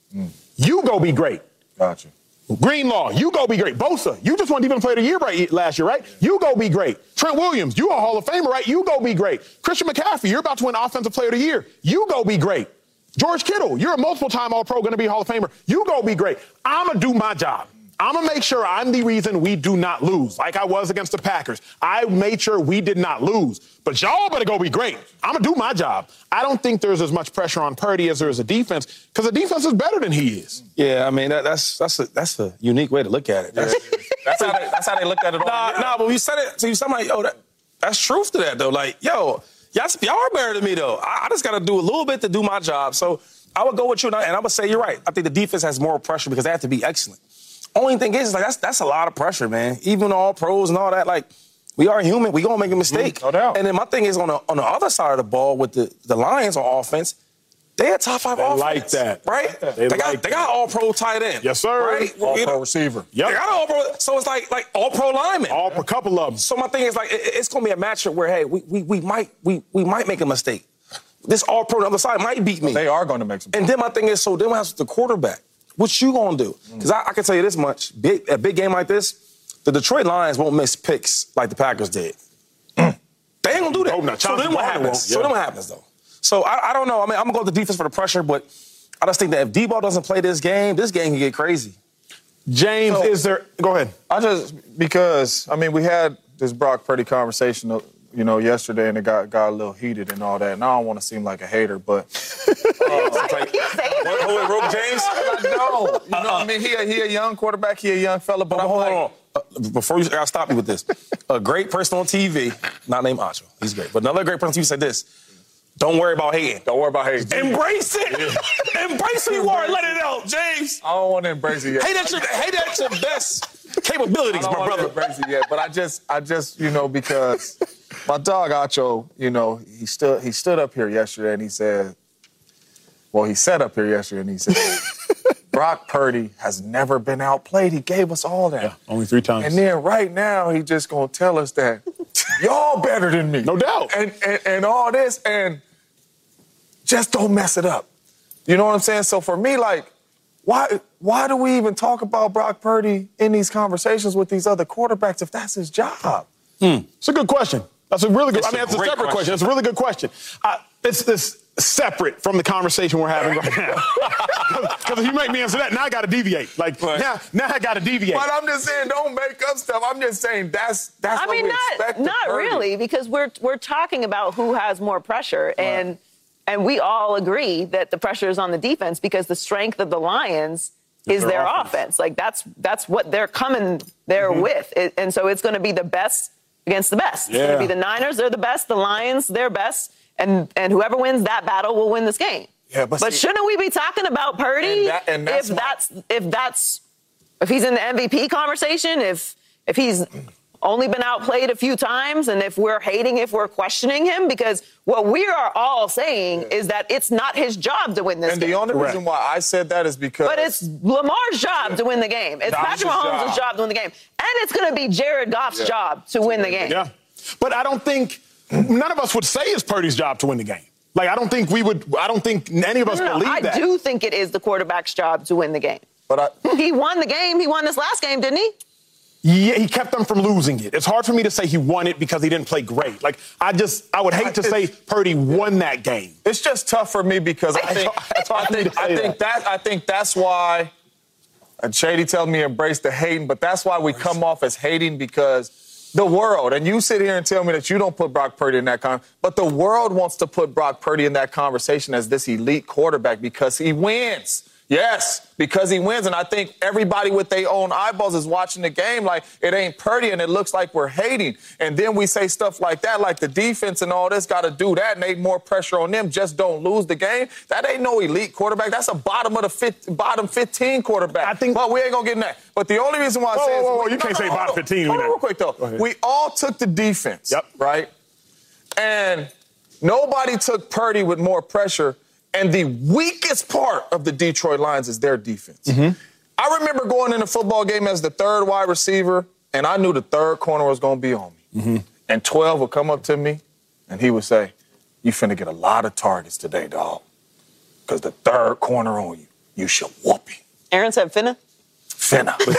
you go be great. Gotcha. Greenlaw, you go be great. Bosa, you just won Defensive Player of the Year last year, right? You go be great. Trent Williams, you a Hall of Famer, right? You go be great. Christian McCaffrey, you're about to win Offensive Player of the Year. You go be great. George Kittle, you're a multiple-time All-Pro, going to be Hall of Famer. You go be great. I'm going to do my job. I'm going to make sure I'm the reason we do not lose, like I was against the Packers. I made sure we did not lose. But y'all better go be great. I'm going to do my job. I don't think there's as much pressure on Purdy as there is a defense, because the defense is better than he is. Yeah, I mean, that's a unique way to look at it. That's how they looked at it. Nah, but you said it, so you sound like, yo, that's truth to that, though. Like, yo, y'all are better than me, though. I just got to do a little bit to do my job. So I would go with you, and I would say you're right. I think the defense has more pressure because they have to be excellent. Only thing is, like, that's a lot of pressure, man. Even all pros and all that, like, we are human. We gonna make a mistake. No doubt. And then my thing is on the other side of the ball with the Lions on offense, they a top 5 offense. Like that. Right? They got all-pro tight end. Yes, sir. Right? All-pro receiver. Yep. They got all-pro. So it's like all-pro linemen. A couple of them. So my thing is, like, it's going to be a matchup where, hey, we might make a mistake. This all-pro on the other side might beat me. They are going to make some. And then my thing is, so then what happens with the quarterback? What you going to do? Because I can tell you this much. A big game like this, the Detroit Lions won't miss picks like the Packers did. They ain't going to do that. Oh, no, so then what happens? So then what happens, though? So I don't know. I mean, I'm going to go with the defense for the pressure, but I just think that if D-Ball doesn't play this game can get crazy. James, go ahead. Because we had this Brock Purdy conversation, yesterday, and it got a little heated and all that. And I don't want to seem like a hater, but Rogue James? No. He a young quarterback. He a young fella, but hold on. Before I gotta stop you with this. A great person on TV, not named Acho. He's great. But another great person on TV said this. Don't worry about hating. Don't worry about hating. Embrace it. Yeah. Embrace who you are and let it out, James. I don't want to embrace it yet. Hate at your best capabilities, my brother. Embrace it yet, but I just because my dog Acho, he stood up here yesterday and he said, he sat up here yesterday and he said, Brock Purdy has never been outplayed. He gave us all that. Yeah, only 3 times. And then right now, he just going to tell us that y'all better than me. No doubt. And all this, and just don't mess it up. You know what I'm saying? So for me, like, why do we even talk about Brock Purdy in these conversations with these other quarterbacks if that's his job? It's a good question. That's a really good. It's a separate question. It's a really good question. It's separate from the conversation we're having right now. Because if you make me answer that, now I got to deviate. Like, now I got to deviate. But I'm just saying, don't make up stuff. I'm just saying that's what we expect. Not really, because we're talking about who has more pressure, and we all agree that the pressure is on the defense because the strength of the Lions is their offense. Like, that's what they're coming there with. And so it's going to be the best against the best. It's going to be the Niners, they're the best, the Lions, they're best, and whoever wins that battle will win this game. Yeah, but shouldn't we be talking about Purdy if he's in the MVP conversation, if he's only been outplayed a few times, and if we're questioning him, because what we are all saying is that it's not his job to win this game. And the only reason why I said that is because... But it's Lamar's job to win the game. It's Patrick Mahomes' job to win the game. And it's going to be Jared Goff's job to win the game. Yeah. But I don't think none of us would say it's Purdy's job to win the game. Like, I don't think any of us believe that. I do think it is the quarterback's job to win the game. But he won the game. He won this last game, didn't he? Yeah, he kept them from losing it. It's hard for me to say he won it because he didn't play great. Like, I would hate to say Purdy won that game. It's just tough for me because I think that's why, and Shady tells me embrace the hating, but that's why we come off as hating, because the world, and you sit here and tell me that you don't put Brock Purdy in that conversation, but the world wants to put Brock Purdy in that conversation as this elite quarterback because he wins. Yes, because he wins. And I think everybody with their own eyeballs is watching the game like it ain't Purdy and it looks like we're hating. And then we say stuff like that, like the defense and all this got to do that and they more pressure on them. Just don't lose the game. That ain't no elite quarterback. That's a bottom 15 quarterback. But we ain't going to get in that. But the only reason why I say you can't say bottom 15. Hold on real quick, though. We all took the defense, right? And nobody took Purdy with more pressure. And the weakest part of the Detroit Lions is their defense. Mm-hmm. I remember going in a football game as the third wide receiver, and I knew the third corner was going to be on me. Mm-hmm. And 12 would come up to me, and he would say, "You finna get a lot of targets today, dog, because the third corner on you, you should whoop him." Aaron said finna? Finna. Wait,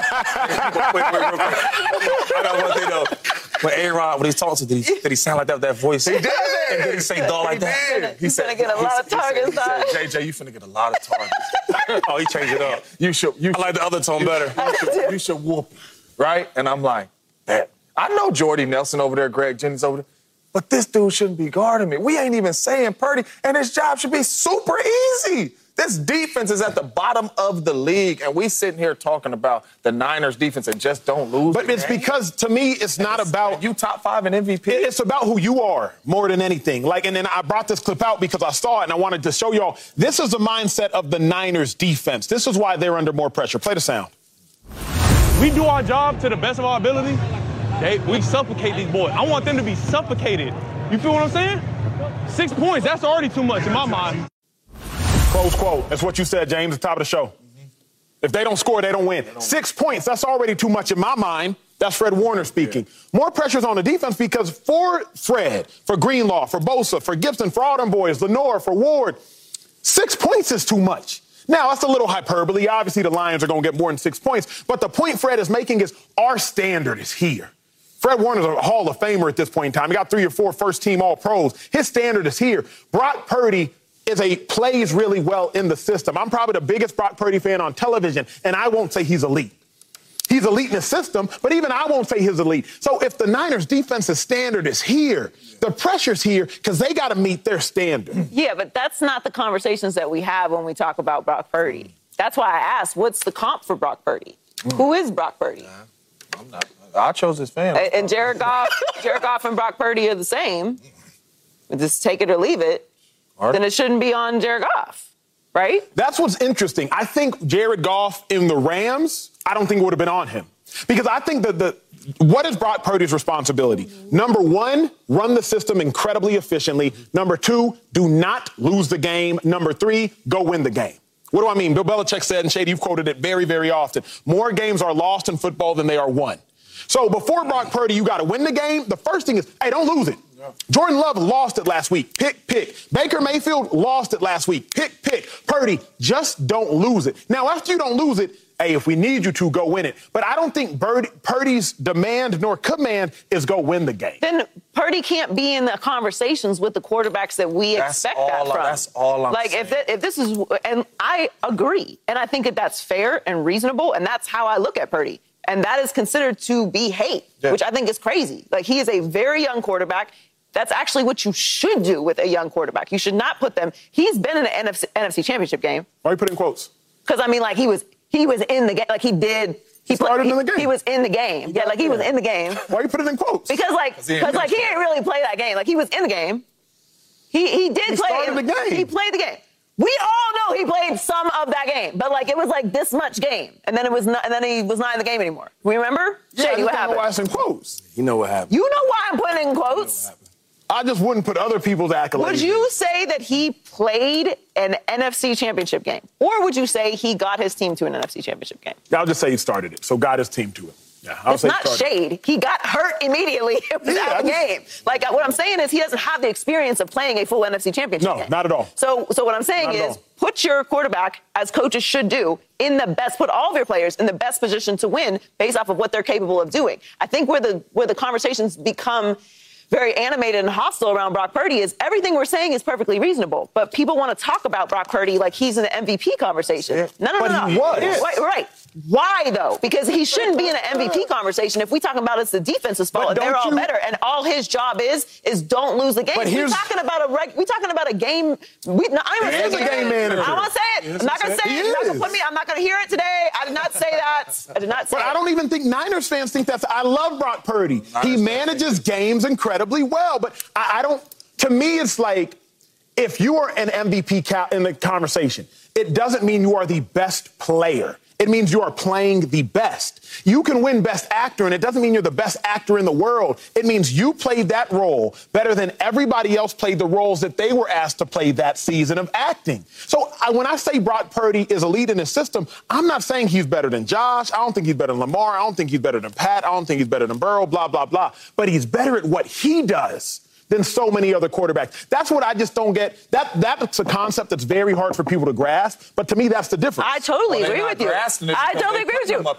real quick. I got one thing, though. When Aaron, when he's talking, did he sound like that with that voice? He did. And did he say dog like that? He said, get a lot of targets. He said, JJ, you finna get a lot of targets. Oh, he changed it up. I like the other tone better. You should whoop him, right? And I'm like, that. I know Jordy Nelson over there, Greg Jennings over there, but this dude shouldn't be guarding me. We ain't even saying Purdy, and his job should be super easy. This defense is at the bottom of the league, and we sitting here talking about the Niners defense and just don't lose. But it's because, to me, it's not about you top 5 in MVP. It's about who you are more than anything. And then I brought this clip out because I saw it, and I wanted to show y'all. This is the mindset of the Niners defense. This is why they're under more pressure. Play the sound. We do our job to the best of our ability. We suffocate these boys. I want them to be suffocated. You feel what I'm saying? 6 points, that's already too much in my mind. Close quote. That's what you said, James, at the top of the show. If they don't score, they don't win. 6 points, that's already too much in my mind. That's Fred Warner speaking. Yeah. More pressure's on the defense because for Fred, for Greenlaw, for Bosa, for Gibson, for all them boys, Lenore, for Ward, 6 points is too much. Now, that's a little hyperbole. Obviously, the Lions are going to get more than 6 points. But the point Fred is making is our standard is here. Fred Warner's a Hall of Famer at this point in time. He got 3 or 4 first-team All-Pros. His standard is here. Brock Purdy plays really well in the system. I'm probably the biggest Brock Purdy fan on television, and I won't say he's elite. He's elite in the system, but even I won't say he's elite. So if the Niners' defensive standard is here, the pressure's here because they got to meet their standard. Yeah, but that's not the conversations that we have when we talk about Brock Purdy. That's why I asked, what's the comp for Brock Purdy? Who is Brock Purdy? I'm not. I chose his family. And Jared Goff and Brock Purdy are the same. Just take it or leave it. Then it shouldn't be on Jared Goff, right? That's what's interesting. I think Jared Goff in the Rams, I don't think it would have been on him. Because I think that what is Brock Purdy's responsibility? Number 1, run the system incredibly efficiently. Number 2, do not lose the game. Number 3, go win the game. What do I mean? Bill Belichick said, and Shady, you've quoted it very, very often, more games are lost in football than they are won. So before Brock Purdy, you got to win the game. The first thing is, hey, don't lose it. Jordan Love lost it last week. Pick. Baker Mayfield lost it last week. Pick. Purdy, just don't lose it. Now, after you don't lose it, hey, if we need you to, go win it. But I don't think Purdy's demand nor command is go win the game. Then Purdy can't be in the conversations with the quarterbacks that we expect that from. That's all I'm saying. If this is, and I agree, and I think that that's fair and reasonable, and that's how I look at Purdy. And that is considered to be hate, which I think is crazy. Like, he is a very young quarterback. That's actually what you should do with a young quarterback. You should not put them. He's been in an NFC Championship game. Why are you putting quotes? Because, I mean, like, he was in the game. Like, in the game. He was in the game. Yeah, like, he was in the game. Why are you putting it in quotes? Because he didn't really play that game. Like, he was in the game. He did play. Started the game. He played the game. We all know he played some of that game, but like it was like this much game, and then it was not, and then he was not in the game anymore. Remember? Yeah, Shady, what happened? Why it's in quotes. You know what happened. You know why I'm putting in quotes. I just wouldn't put other people's accolades. Would you say that he played an NFC championship game, or would you say he got his team to an NFC championship game? I'll just say he started it, so got his team to it. Yeah, it's not shade. He got hurt immediately out of the game. Like, what I'm saying is he doesn't have the experience of playing a full NFC championship game. No, not at all. So what I'm saying is put your quarterback, as coaches should do, put all of your players in the best position to win based off of what they're capable of doing. I think where the conversations become very animated and hostile around Brock Purdy is everything we're saying is perfectly reasonable, but people want to talk about Brock Purdy like he's in the MVP conversation. No. But he was. Right. Why, though? Because he shouldn't be in an MVP conversation if we talking about it's the defense's fault and they're all better, and all his job is don't lose the game. We're talking about a game. I'm going to say it. I'm going to say it. I'm not going to say it. I'm not going to hear it today. I did not say that. I did not say it. But I don't even think Niners fans think that's. I love Brock Purdy. He manages games incredibly well, but I don't. To me, it's like if you are an MVP in the conversation, it doesn't mean you are the best player. It means you are playing the best. You can win Best Actor, and it doesn't mean you're the best actor in the world. It means you played that role better than everybody else played the roles that they were asked to play that season of acting. So when I say Brock Purdy is a lead in his system, I'm not saying he's better than Josh. I don't think he's better than Lamar. I don't think he's better than Pat. I don't think he's better than Burrow, blah, blah, blah. But he's better at what he does than so many other quarterbacks. That's what I just don't get. That's a concept that's very hard for people to grasp. But to me, that's the difference. I totally agree with you. I totally agree with you.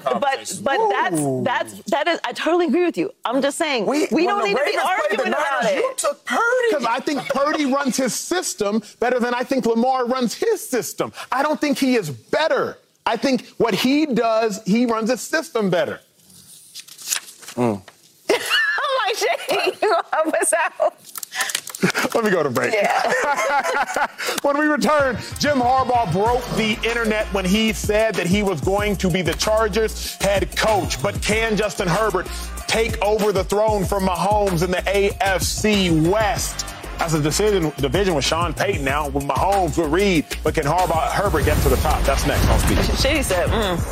I totally agree with you. I'm just saying we don't need to be arguing about it. You took Purdy. Because I think Purdy runs his system better than I think Lamar runs his system. I don't think he is better. I think what he does, he runs his system better. Shady, you help us out. Let me go to break. Yeah. When we return, Jim Harbaugh broke the internet when he said that he was going to be the Chargers head coach. But can Justin Herbert take over the throne from Mahomes in the AFC West? That's a division with Sean Payton now, with Mahomes, with Reed. But can Herbert get to the top? That's next on Speed. Shady said,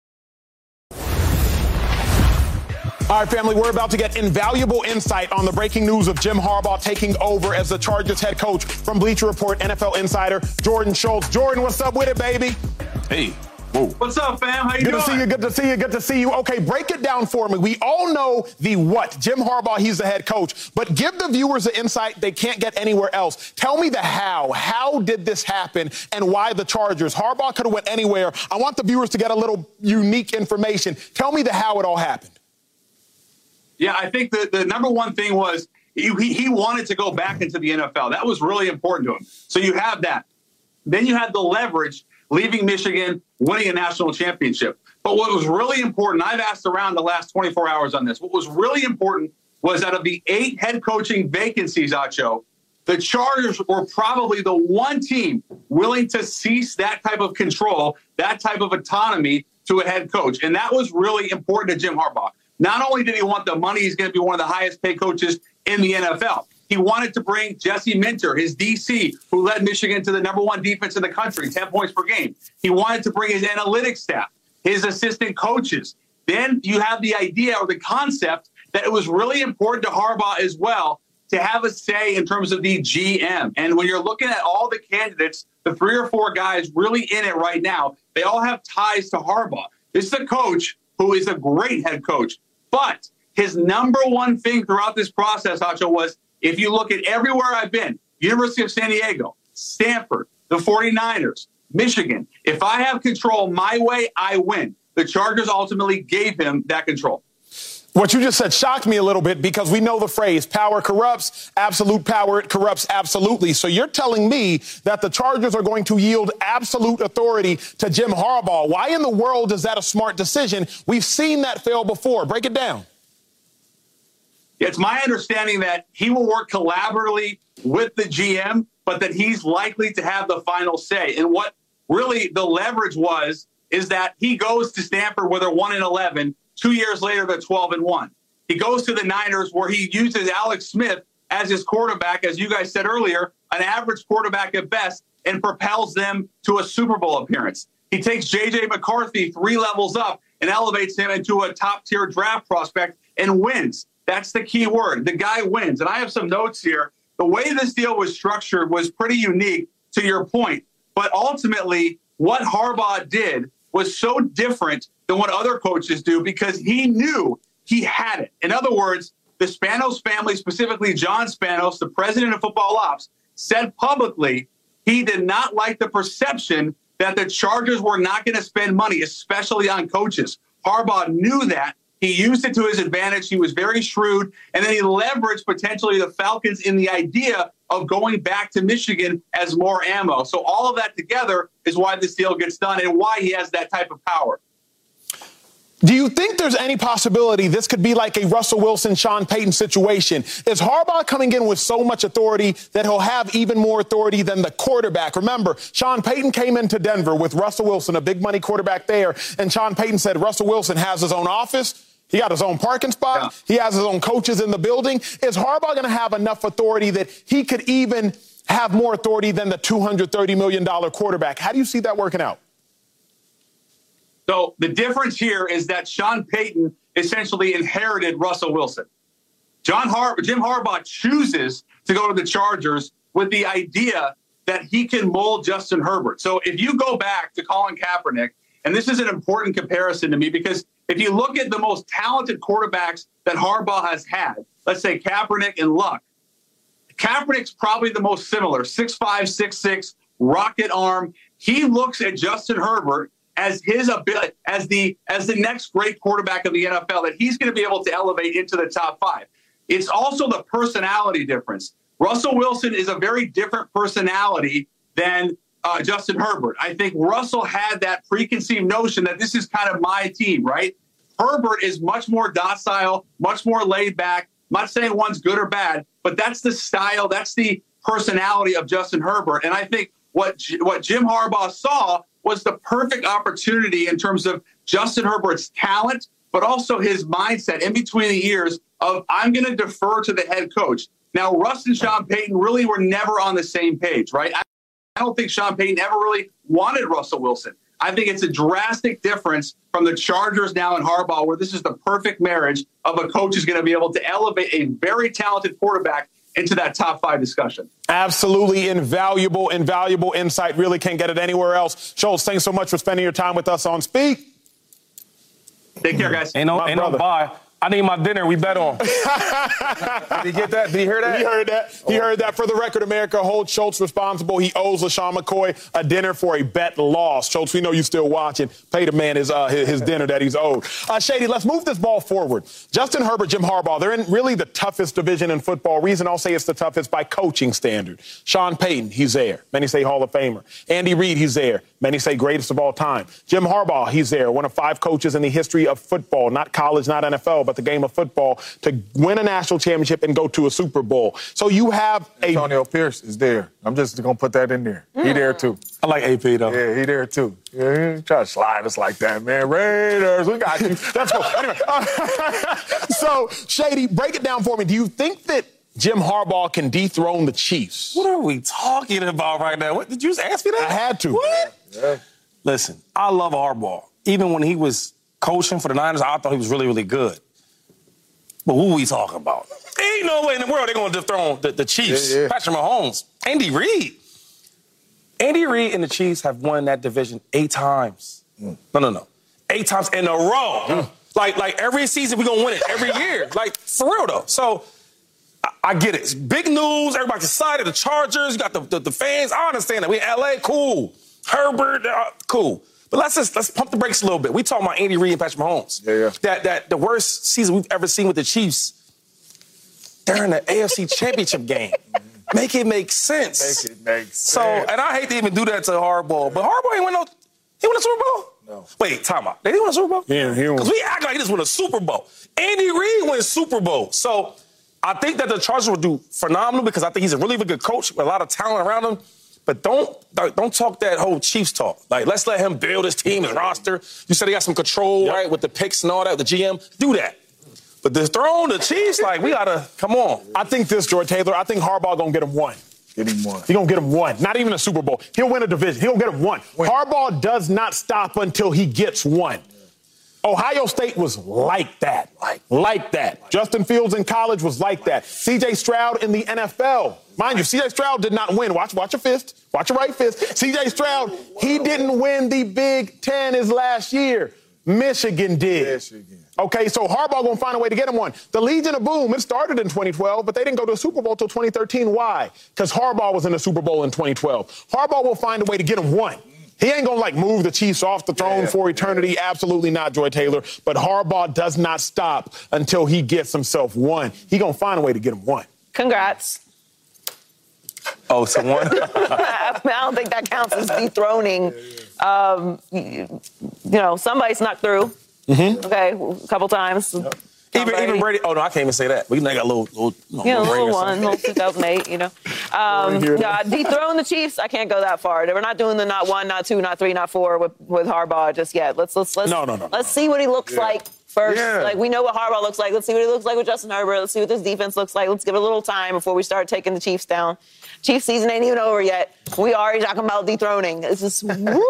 All right, family, we're about to get invaluable insight on the breaking news of Jim Harbaugh taking over as the Chargers head coach from Bleacher Report NFL insider Jordan Schultz. Jordan, what's up with it, baby? Hey. Whoa. What's up, fam? How you doing? Good to see you. Okay, break it down for me. We all know the what. Jim Harbaugh, he's the head coach. But give the viewers the insight they can't get anywhere else. Tell me the how. How did this happen and why the Chargers? Harbaugh could have went anywhere. I want the viewers to get a little unique information. Tell me the how it all happened. Yeah, I think the number one thing was he wanted to go back into the NFL. That was really important to him. So you have that. Then you had the leverage, leaving Michigan, winning a national championship. But what was really important, I've asked around the last 24 hours on this, what was really important was out of the 8 head coaching vacancies, Acho, the Chargers were probably the one team willing to cease that type of control, that type of autonomy to a head coach. And that was really important to Jim Harbaugh. Not only did he want the money, he's going to be one of the highest paid coaches in the NFL. He wanted to bring Jesse Minter, his DC, who led Michigan to the #1 defense in the country, 10 points per game. He wanted to bring his analytics staff, his assistant coaches. Then you have the idea or the concept that it was really important to Harbaugh as well to have a say in terms of the GM. And when you're looking at all the candidates, the 3 or 4 guys really in it right now, they all have ties to Harbaugh. This is a coach who is a great head coach. But his number one thing throughout this process, Acho, was if you look at everywhere I've been, University of San Diego, Stanford, the 49ers, Michigan, if I have control my way, I win. The Chargers ultimately gave him that control. What you just said shocked me a little bit because we know the phrase power corrupts, absolute power corrupts absolutely. So you're telling me that the Chargers are going to yield absolute authority to Jim Harbaugh. Why in the world is that a smart decision? We've seen that fail before. Break it down. It's my understanding that he will work collaboratively with the GM, but that he's likely to have the final say. And what really the leverage is that he goes to Stanford where they're 1-11. 2 years later, they're 12-1. He goes to the Niners where he uses Alex Smith as his quarterback, as you guys said earlier, an average quarterback at best, and propels them to a Super Bowl appearance. He takes J.J. McCarthy 3 levels up and elevates him into a top-tier draft prospect and wins. That's the key word. The guy wins. And I have some notes here. The way this deal was structured was pretty unique, to your point. But ultimately, what Harbaugh did was so different than what other coaches do because he knew he had it. In other words, the Spanos family, specifically John Spanos, the president of football ops, said publicly he did not like the perception that the Chargers were not going to spend money, especially on coaches. Harbaugh knew that. He used it to his advantage. He was very shrewd. And then he leveraged potentially the Falcons in the idea of going back to Michigan as more ammo. So all of that together is why this deal gets done and why he has that type of power. Do you think there's any possibility this could be like a Russell Wilson, Sean Payton situation? Is Harbaugh coming in with so much authority that he'll have even more authority than the quarterback? Remember, Sean Payton came into Denver with Russell Wilson, a big money quarterback there, and Sean Payton said Russell Wilson has his own office. He got his own parking spot. Yeah. He has his own coaches in the building. Is Harbaugh going to have enough authority that he could even have more authority than the $230 million quarterback? How do you see that working out? So the difference here is that Sean Payton essentially inherited Russell Wilson. Jim Harbaugh chooses to go to the Chargers with the idea that he can mold Justin Herbert. So if you go back to Colin Kaepernick, and this is an important comparison to me because if you look at the most talented quarterbacks that Harbaugh has had, let's say Kaepernick and Luck, Kaepernick's probably the most similar, 6'5", 6'6", rocket arm. He looks at Justin Herbert as his ability, as the next great quarterback of the NFL, that he's going to be able to elevate into the top 5. It's also the personality difference. Russell Wilson is a very different personality than Justin Herbert. I think Russell had that preconceived notion that this is kind of my team, right? Herbert is much more docile, much more laid back. I'm not saying one's good or bad, but that's the style, that's the personality of Justin Herbert. And I think what Jim Harbaugh saw was the perfect opportunity in terms of Justin Herbert's talent, but also his mindset in between the ears of, I'm going to defer to the head coach. Now, Russ and Sean Payton really were never on the same page, right? I don't think Sean Payton ever really wanted Russell Wilson. I think it's a drastic difference from the Chargers now in Harbaugh, where this is the perfect marriage of a coach who's going to be able to elevate a very talented quarterback into that top 5 discussion. Absolutely invaluable insight. Really can't get it anywhere else. Schultz, thanks so much for spending your time with us on Speak. Take care, guys. Ain't no bye. I need my dinner. We bet on. Did he get that? Did he hear that? He heard that. He heard that. For the record, America holds Schultz responsible. He owes LaShawn McCoy a dinner for a bet loss. Schultz, we know you're still watching. Pay the man his dinner that he's owed. Shady, let's move this ball forward. Justin Herbert, Jim Harbaugh, they're in really the toughest division in football. Reason I'll say it's the toughest by coaching standard. Sean Payton, he's there. Many say Hall of Famer. Andy Reid, he's there. Many say greatest of all time. Jim Harbaugh, he's there. One of 5 coaches in the history of football, not college, not NFL, but the game of football, to win a national championship and go to a Super Bowl. So you have Antonio Pierce is there. I'm just going to put that in there. He there, too. I like AP, though. Yeah, he there, too. Yeah, he try to slide us like that, man. Raiders, we got you. Let's go. Anyway, so, Shady, break it down for me. Do you think that Jim Harbaugh can dethrone the Chiefs? What are we talking about right now? What, did you just ask me that? I had to. What? Yeah. Listen, I love Harbaugh. Even when he was coaching for the Niners, I thought he was really, really good. But who are we talking about? Ain't no way in the world they're going to dethrone the Chiefs. Yeah. Patrick Mahomes, Andy Reid. Andy Reid and the Chiefs have won that division 8 times. No. 8 times in a row. Like every season we're going to win it every year. Like, for real, though. So, I get it. It's big news. Everybody's excited. The Chargers, you got the fans. I understand that. We in L.A., cool. Herbert, cool. But let's pump the brakes a little bit. We talking about Andy Reid and Patrick Mahomes. Yeah. That the worst season we've ever seen with the Chiefs, they're in the AFC Championship game. Make it make sense. Make it make sense. So, and I hate to even do that to Harbaugh, but Harbaugh ain't win no. He won a Super Bowl? No. Wait, time out. Did he win a Super Bowl? Yeah, he won. Because we act like he just won a Super Bowl. Andy Reid won a Super Bowl. So I think that the Chargers will do phenomenal because I think he's a really, really good coach with a lot of talent around him. But don't talk that whole Chiefs talk. Like, let's let him build his team, his roster. You said he got some control, right, with the picks and all that, the GM. Do that. But the Chiefs, like, we got to, come on. I think this, George Taylor, I think Harbaugh going to get him 1. Get him one. He's going to get him one. Not even a Super Bowl. He'll win a division. He'll get him one. Harbaugh does not stop until he gets one. Ohio State was like that. Like that. Justin Fields in college was like that. C.J. Stroud in the NFL. Mind you, C.J. Stroud did not win. Watch your fist. Watch your right fist. C.J. Stroud, he didn't win the Big Ten his last year. Michigan did. Okay, so Harbaugh going to find a way to get him one. The Legion of Boom, it started in 2012, but they didn't go to the Super Bowl until 2013. Why? Because Harbaugh was in the Super Bowl in 2012. Harbaugh will find a way to get him one. He ain't going to, move the Chiefs off the throne for eternity. Absolutely not, Joy Taylor. But Harbaugh does not stop until he gets himself one. He going to find a way to get him one. Congrats. Oh, so one? I don't think that counts as dethroning. Somebody snuck through. Mm-hmm. Okay, a couple times. Yep. Even Brady. Oh, no, I can't even say that. We got a little little 2008, dethrone the Chiefs. I can't go that far. We're not doing the not 1, not 2, not 3, not 4 with Harbaugh just yet. Let's see what he looks like first. Yeah. We know what Harbaugh looks like. Let's see what he looks like with Justin Herbert. Let's see what this defense looks like. Let's give it a little time before we start taking the Chiefs down. Chiefs season ain't even over yet. We already talking about dethroning. It's just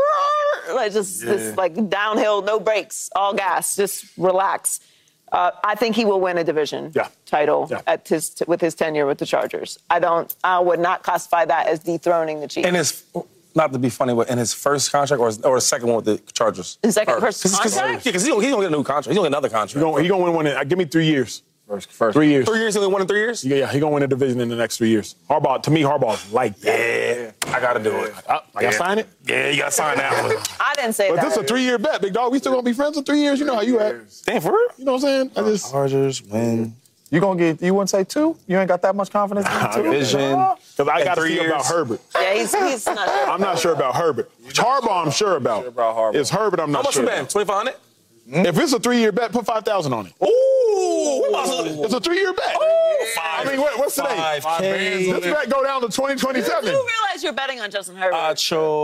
downhill, no brakes, all gas. Just relax. I think he will win a division title with his tenure with the Chargers. I would not classify that as dethroning the Chiefs. And it's not to be funny, but in his first contract or the second one with the Chargers? His first contract? Yeah, because he's going to get a new contract. He's going to get another contract. He's going to win one. Give me 3 years. First 3 years. 3 years, he only won in 3 years? Yeah, he's going to win a division in the next 3 years. Harbaugh's like that. Yeah, I got to do it. I got to sign it? Yeah, you got to sign that one. I didn't say that. But this is a 3-year bet, big dog. We still going to be friends for 3 years. You know how you act. Damn, for real? You know what I'm saying? Chargers win. You wouldn't say 2? You ain't got that much confidence in 2? Division. Because I got to see about Herbert. Yeah, he's not sure. I'm not sure about Herbert. Harbaugh, I'm sure about. It's Herbert, I'm not sure. How much you bet? $2,500? If it's a 3-year bet, put $5,000 on it. Ooh! It's a 3-year bet. I mean, what's today? $5K. This bet go down to 2027. You realize you're betting on Justin Herbert. But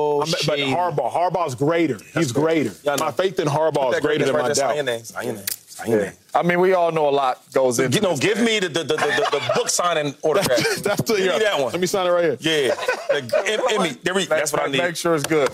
Harbaugh's greater. He's greater. My faith in Harbaugh is greater than my doubt. Sign your name. I mean, we all know a lot goes into this. Give me the book signing autograph. Give me that one. Let me sign it right here. Yeah. That's what I need. Make sure it's good.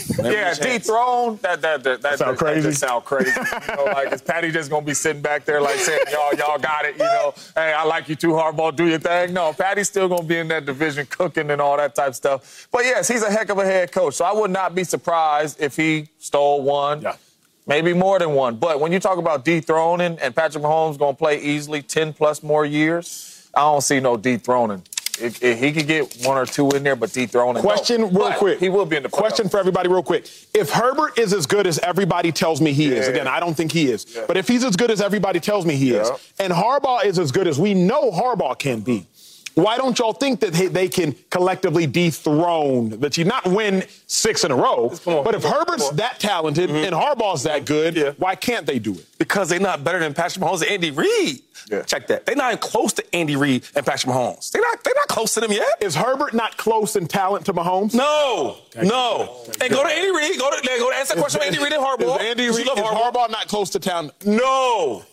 Dethrone. That sound crazy. That just sound crazy. Is Patty just gonna be sitting back there saying, y'all got it? Hey, I like you too, Harbaugh. Do your thing. No, Patty's still gonna be in that division cooking and all that type of stuff. But yes, he's a heck of a head coach. So I would not be surprised if he stole one. Yeah. Maybe more than one. But when you talk about dethroning and Patrick Mahomes going to play easily 10-plus more years, I don't see no dethroning. He could get 1 or 2 in there, but dethroning. Question real quick. He will be in the playoffs. Question for everybody real quick. If Herbert is as good as everybody tells me he is, again, I don't think he is, but if he's as good as everybody tells me he is, and Harbaugh is as good as we know Harbaugh can be, why don't y'all think that they can collectively dethrone the Chiefs? Not win 6 in a row, but if Herbert's that talented and Harbaugh's that good, why can't they do it? Because they're not better than Patrick Mahomes and Andy Reid. Yeah. Check that. They're not even close to Andy Reid and Patrick Mahomes. They're not close to them yet. Is Herbert not close in talent to Mahomes? No. And go to Andy Reid. Go to answer that question with Andy Reid and Harbaugh. Is Harbaugh not close to talent? No.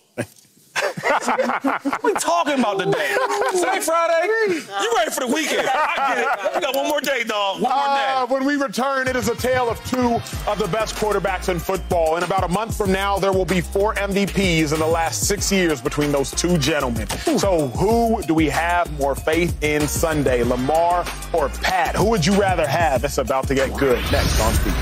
What we talking about today? Today Friday? You ready for the weekend? I get it. We got one more day, dog. One more day. When we return, it is a tale of 2 of the best quarterbacks in football. In about a month from now, there will be 4 MVPs in the last 6 years between those 2 gentlemen. So who do we have more faith in Sunday, Lamar or Pat? Who would you rather have? It's about to get good. Next on Speak.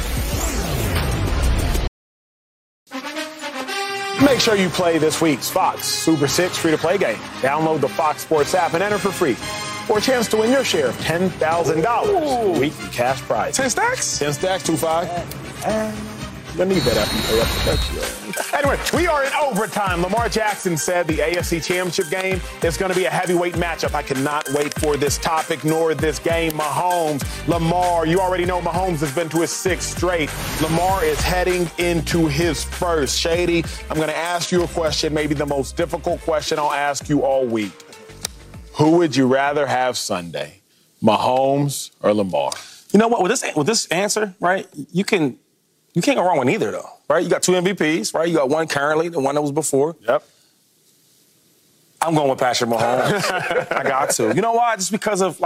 Make sure you play this week's Fox Super 6 free-to-play game. Download the Fox Sports app and enter for free for a chance to win your share of $10,000 a week in cash prize. 10 stacks? 10 stacks, 2-5. You'll need that after you pay up. Anyway, we are in overtime. Lamar Jackson said the AFC Championship game is going to be a heavyweight matchup. I cannot wait for this topic nor this game. Mahomes, Lamar, you already know Mahomes has been to his 6th straight. Lamar is heading into his first. Shady, I'm going to ask you a question, maybe the most difficult question I'll ask you all week. Who would you rather have Sunday, Mahomes or Lamar? You know what? With this answer, right, you can't go wrong with either, though, right? You got 2 MVPs, right? You got one currently, the one that was before. Yep. I'm going with Patrick Mahomes. I got to. You know why? Just because of,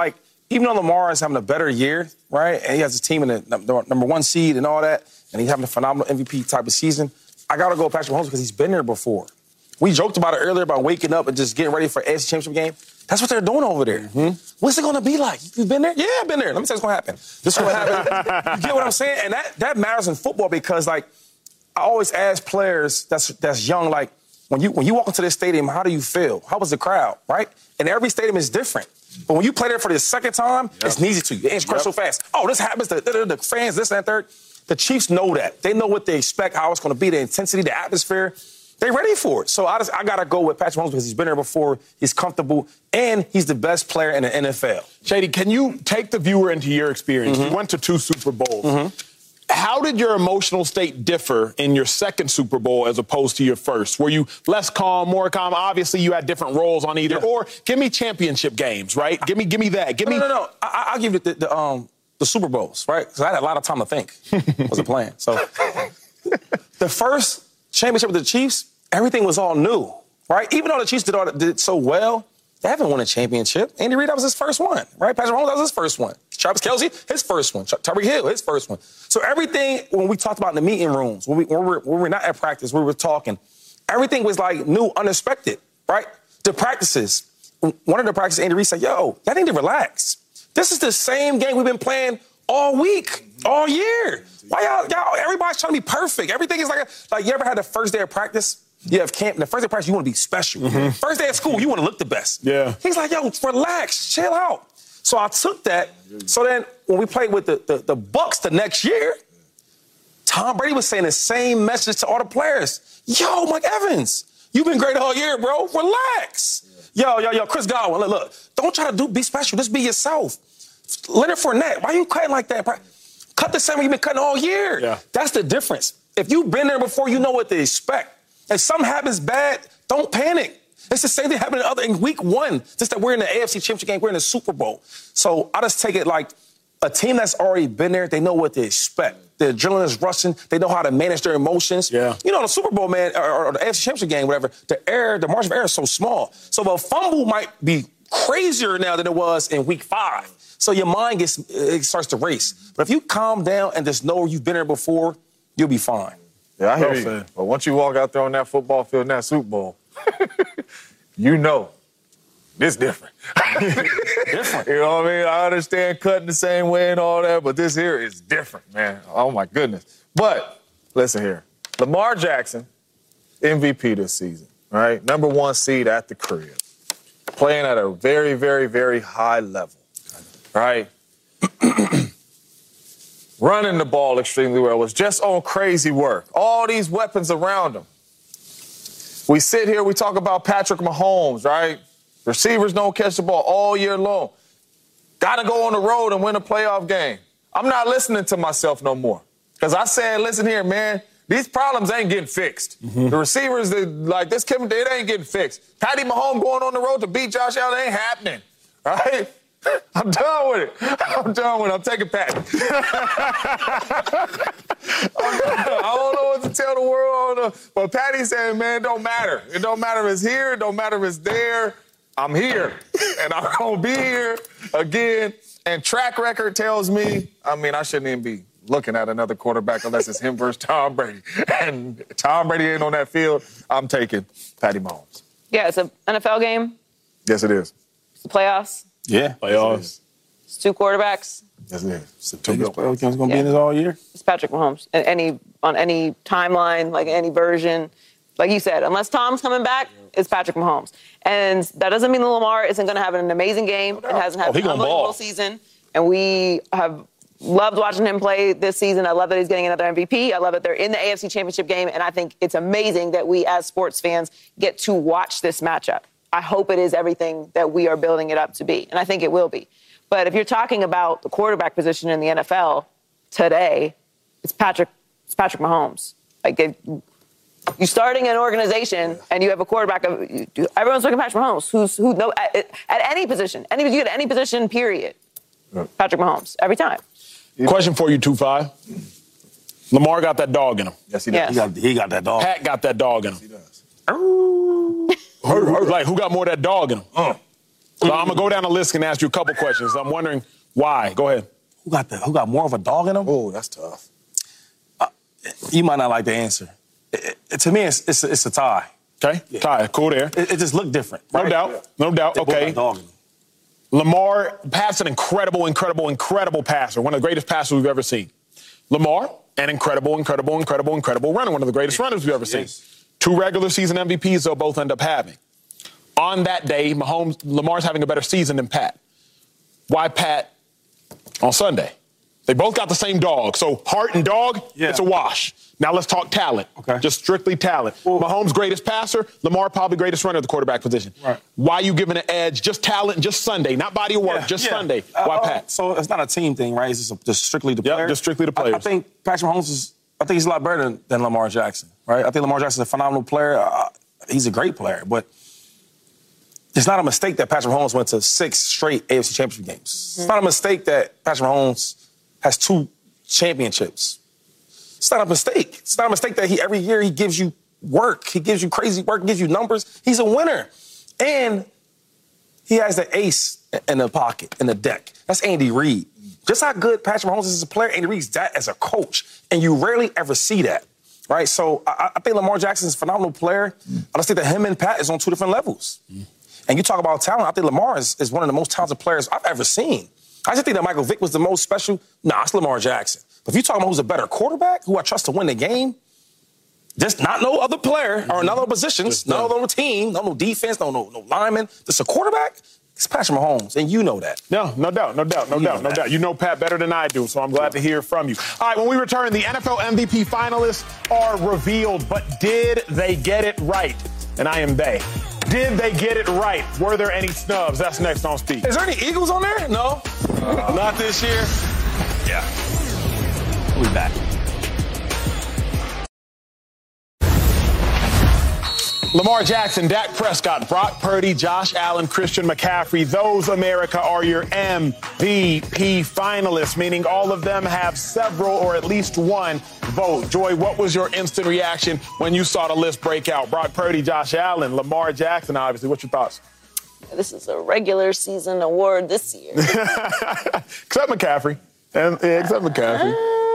even though Lamar is having a better year, right, and he has his team in the number 1 seed and all that, and he's having a phenomenal MVP type of season, I got to go with Patrick Mahomes because he's been there before. We joked about it earlier about waking up and just getting ready for AFC Championship game. That's what they're doing over there. What's it going to be like? You've been there? Yeah, I've been there. Let me tell you what's going to happen. This is what happens. You get what I'm saying? And that matters in football because, like, I always ask players that's young, like, when you walk into this stadium, how do you feel? How was the crowd, right? And every stadium is different. But when you play there for the second time, it's easy to you. It ends so fast. Oh, this happens. The fans, this and that, third. The Chiefs know that. They know what they expect, how it's going to be, the intensity, the atmosphere. They're ready for it. So I got to go with Patrick Mahomes because he's been there before, he's comfortable, and he's the best player in the NFL. Shady, can you take the viewer into your experience? You went to 2 Super Bowls. How did your emotional state differ in your second Super Bowl as opposed to your first? Were you less calm, more calm? Obviously, you had different roles on either. Or give me championship games, right? Give me that. No. I'll give you the Super Bowls, right? Because I had a lot of time to think. Was a plan. So the first championship with the Chiefs, everything was all new, right? Even though the Chiefs did so well, they haven't won a championship. Andy Reid, that was his first one, right? Patrick Mahomes, that was his first one. Travis Kelce, his first one. Tyreek Hill, his first one. So everything, when we talked about in the meeting rooms, when we were not at practice, we were talking, everything was like new, unexpected, right? The practices. One of the practices, Andy Reid said, yo, y'all need to relax. This is the same game we've been playing all week, all year. Why y'all everybody's trying to be perfect. Everything is like you ever had the first day of practice? You have camp, and the first day of practice, you want to be special. First day of school, you want to look the best. Yeah. He's like, yo, relax, chill out. So I took that. So then when we played with the Bucs the next year, Tom Brady was saying the same message to all the players. Yo, Mike Evans, you've been great all year, bro. Relax. Yo, Chris Godwin, look, don't try to be special. Just be yourself. Leonard Fournette, why are you cutting like that? Cut the same way you've been cutting all year. Yeah. That's the difference. If you've been there before, you know what to expect. If something happens bad, don't panic. It's the same thing happened in week 1, just that we're in the AFC Championship game, we're in the Super Bowl. So I just take it like a team that's already been there, they know what to expect. The adrenaline is rushing. They know how to manage their emotions. Yeah. You know, the Super Bowl, man, or the AFC Championship game, whatever, the margin of error is so small. So a fumble might be crazier now than it was in week 5. So your mind starts to race. But if you calm down and just know you've been there before, you'll be fine. Yeah, I hear you. But once you walk out there on that football field in that Super Bowl, you know it's different. Different. You know what I mean? I understand cutting the same way and all that, but this here is different, man. Oh, my goodness. But listen here. Lamar Jackson, MVP this season, right? Number 1 seed at the crib. Playing at a very, very, very high level, right? Running the ball extremely well, was just on crazy work. All these weapons around him. We sit here, we talk about Patrick Mahomes, right? Receivers don't catch the ball all year long. Got to go on the road and win a playoff game. I'm not listening to myself no more. Because I said, listen here, man, these problems ain't getting fixed. The receivers, like this, it ain't getting fixed. Patty Mahomes going on the road to beat Josh Allen ain't happening, right? I'm done with it. I'm taking Patty. I don't know what to tell the world. But Patty said, man, it don't matter. It don't matter if it's here. It don't matter if it's there. I'm here. And I'm going to be here again. And track record tells me, I shouldn't even be looking at another quarterback unless it's him versus Tom Brady. And Tom Brady ain't on that field. I'm taking Patty Mahomes. Yeah, it's an NFL game. Yes, it is. It's the playoffs. Yeah, playoffs. It's 2 quarterbacks. Yes, it is. It's the biggest playoff game's going to be in this all year. It's Patrick Mahomes. On any timeline, like any version. Like you said, unless Tom's coming back, it's Patrick Mahomes. And that doesn't mean that Lamar isn't going to have an amazing game. It hasn't had an unbelievable season. And we have loved watching him play this season. I love that he's getting another MVP. I love that they're in the AFC Championship game. And I think it's amazing that we as sports fans get to watch this matchup. I hope it is everything that we are building it up to be. And I think it will be. But if you're talking about the quarterback position in the NFL today, it's Patrick Mahomes. Like, you're starting an organization and you have a quarterback of everyone's looking at Patrick Mahomes, at any position, you get any position, period. Patrick Mahomes every time. Question for you, 2-5. Lamar got that dog in him. Yes, he does. Yes. He got that dog. Pat got that dog in him. Yes, he does. Like, who got more of that dog in him? So I'm going to go down the list and ask you a couple questions. I'm wondering why. Go ahead. Who got more of a dog in him? Oh, that's tough. You might not like the answer. To me, it's a tie. Okay, yeah. Tie. Cool there. It just looked different. Right? No doubt. They Okay. Lamar, Pat's an incredible passer. One of the greatest passers we've ever seen. Lamar, an incredible runner. One of the greatest runners we've ever seen. 2 regular season MVPs they'll both end up having. On that day, Lamar's having a better season than Pat. Why Pat on Sunday? They both got the same dog. So heart and dog, it's a wash. Now let's talk talent. Okay. Just strictly talent. Well, Mahomes' greatest passer, Lamar probably greatest runner at the quarterback position. Right. Why you giving an edge? Just talent, just Sunday, not body of work, Sunday. Why Pat? So it's not a team thing, right? It's just strictly the players. Just strictly the players. I think Patrick Mahomes he's a lot better than Lamar Jackson, right? I think Lamar Jackson's a phenomenal player. He's a great player, but it's not a mistake that Patrick Mahomes went to 6 straight AFC Championship games. Mm-hmm. It's not a mistake that Patrick Mahomes has 2 championships. It's not a mistake. It's not a mistake that every year he gives you work. He gives you crazy work, gives you numbers. He's a winner. And he has the ace in the pocket, in the deck. That's Andy Reid. Just how good Patrick Mahomes is as a player, Andy Reid's that as a coach. And you rarely ever see that, right? So I think Lamar Jackson's a phenomenal player. I just think that him and Pat is on 2 different levels. And you talk about talent, I think Lamar is one of the most talented players I've ever seen. I just think that Michael Vick was the most special. Nah, it's Lamar Jackson. But if you're talking about who's a better quarterback, who I trust to win the game, just not no other player or no other positions, no other team, no defense, no lineman, just a quarterback, it's Patrick Mahomes, and you know that. No doubt. You know Pat better than I do, so I'm glad to hear from you. All right, when we return, the NFL MVP finalists are revealed, but did they get it right? And I am they. Did they get it right? Were there any snubs? That's next on Speak. Is there any Eagles on there? No. Not this year. Yeah. We'll be back. Lamar Jackson, Dak Prescott, Brock Purdy, Josh Allen, Christian McCaffrey. Those, America, are your MVP finalists, meaning all of them have several or at least one vote. Joy, what was your instant reaction when you saw the list break out? Brock Purdy, Josh Allen, Lamar Jackson, obviously. What's your thoughts? This is a regular season award this year. Except McCaffrey. Except McCaffrey.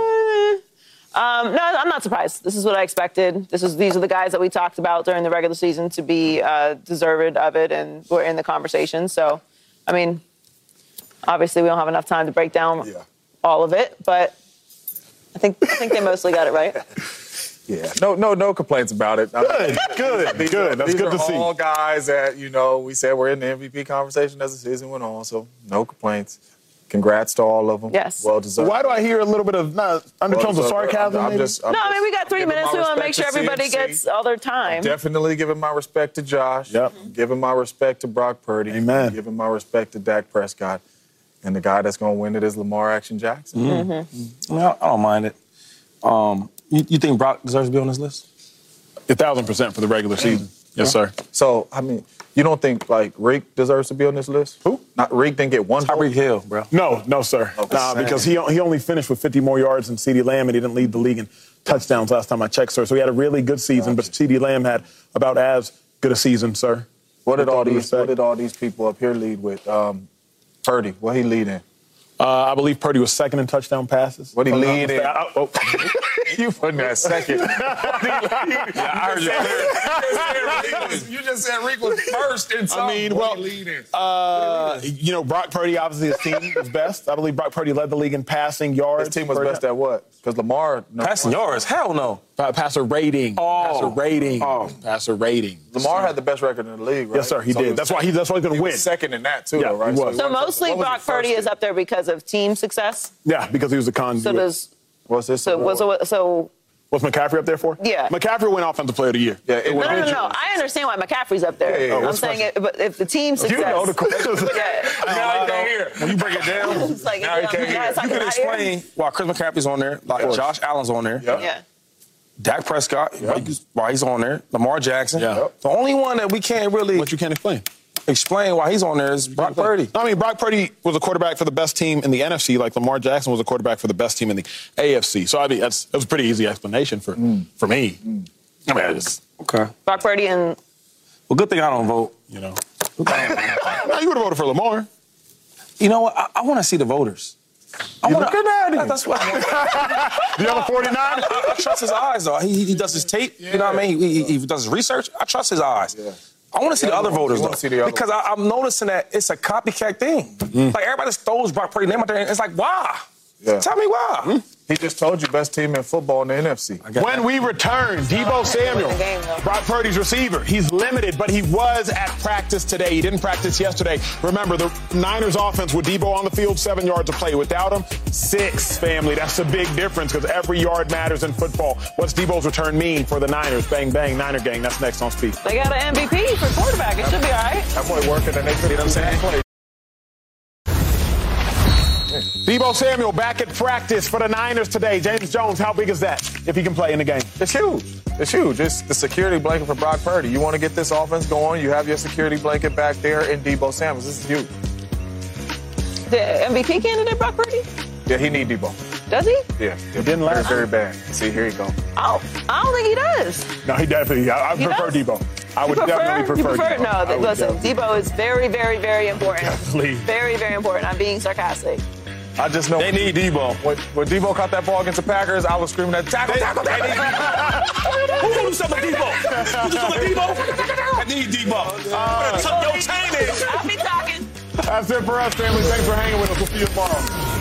No, I'm not surprised. This is what I expected. These are the guys that we talked about during the regular season to be deserved of it, and we're in the conversation. So, I mean, obviously we don't have enough time to break down all of it, but I think they mostly got it right. Yeah, no complaints about it. Good. That's good to see. These are all guys that, we said we're in the MVP conversation as the season went on, so no complaints. Congrats to all of them. Yes. Well deserved. Why do I hear a little bit of undertones of sarcasm? We got 3 minutes. We want to make sure everybody gets all their time. I'm definitely giving my respect to Josh. Yep. Giving my respect to Brock Purdy. Amen. Giving my respect to Dak Prescott. And the guy that's going to win it is Lamar Action Jackson. Mm-hmm. I don't mind it. You think Brock deserves to be on this list? 1,000% for the regular season. Yes, sir. So, you don't think, Reek deserves to be on this list? Who? Not Reek didn't get one vote? Tyreek Hill, bro. No, sir. Because he only finished with 50 more yards than CeeDee Lamb, and he didn't lead the league in touchdowns last time I checked, sir. So he had a really good season, but CeeDee Lamb had about as good a season, sir. What did all these people up here lead with? Purdy, what he lead in? I believe Purdy was second in touchtown passes. What he lead in? You putting that second. I heard you. You just said Reek was first in something. What he lead in? Brock Purdy, obviously, his team was best. I believe Brock Purdy led the league in passing yards. His team was best at what? Because Lamar... Passing yards? Hell no. Passer rating. Passer rating. Lamar had the best record in the league, right? Yes, sir, he did. That's why he's going to win. Second in that, too, though, right? He was. So mostly Brock Purdy is up there because of team success? Yeah, because he was the conduit. What's this? What's McCaffrey up there for? Yeah. McCaffrey win Offensive Player of the Year. Yeah, no. I understand why McCaffrey's up there. Yeah. I'm saying but if the team success... You know the questions. Now he can't hear. When you break it down, now he can't hear. You can explain why Chris McCaffrey's on there, Josh Allen's on there. Yeah. Dak Prescott, why he's on there. Lamar Jackson. The only one that we can't really... What you can't explain why he's on there is Brock Purdy. Brock Purdy was a quarterback for the best team in the NFC, like Lamar Jackson was a quarterback for the best team in the AFC. So, that was a pretty easy explanation for me. Okay. Brock Purdy and... Well, good thing I don't vote. No, you would have voted for Lamar. You know what? I want to see the voters. Looking at him. That's what The other 49? I trust his eyes, though. He does his tape. You know what I mean? He does his research. I trust his eyes. Yeah. I want to see the other voters, though. Because I'm noticing that it's a copycat thing. Like, everybody just throws Brock Purdy's name out there, and it's like, why? Yeah. Tell me why. He just told you best team in football in the NFC. When we return, Deebo Samuel, Brock Purdy's receiver. He's limited, but he was at practice today. He didn't practice yesterday. Remember, the Niners offense with Deebo on the field, 7 yards of play. Without him, 6, family. That's a big difference because every yard matters in football. What's Deebo's return mean for the Niners? Bang, bang, Niner gang. That's next on Speak. They got an MVP for quarterback. It should be all right. That boy working, and they see what I'm saying? Deebo Samuel back at practice for the Niners today. James Jones, how big is that if he can play in the game? It's huge. It's huge. It's the security blanket for Brock Purdy. You want to get this offense going, you have your security blanket back there in Deebo Samuel. This is huge. The MVP candidate, Brock Purdy? Yeah, he need Deebo. Does he? Yeah. He didn't learn very bad. See, here you go. Oh, I don't think he does. No, he definitely. I prefer Deebo. I would definitely prefer Deebo. No, listen, Deebo is very, very, very important. Definitely. Very, very important. I'm being sarcastic. I just know they need Deebo. When Deebo caught that ball against the Packers, I was screaming at tackle. Who do something to Deebo? You do something to Deebo? I need Deebo. Tuck your chain in. I'll be talking. That's it for us, family. Thanks for hanging with us. We'll see you tomorrow.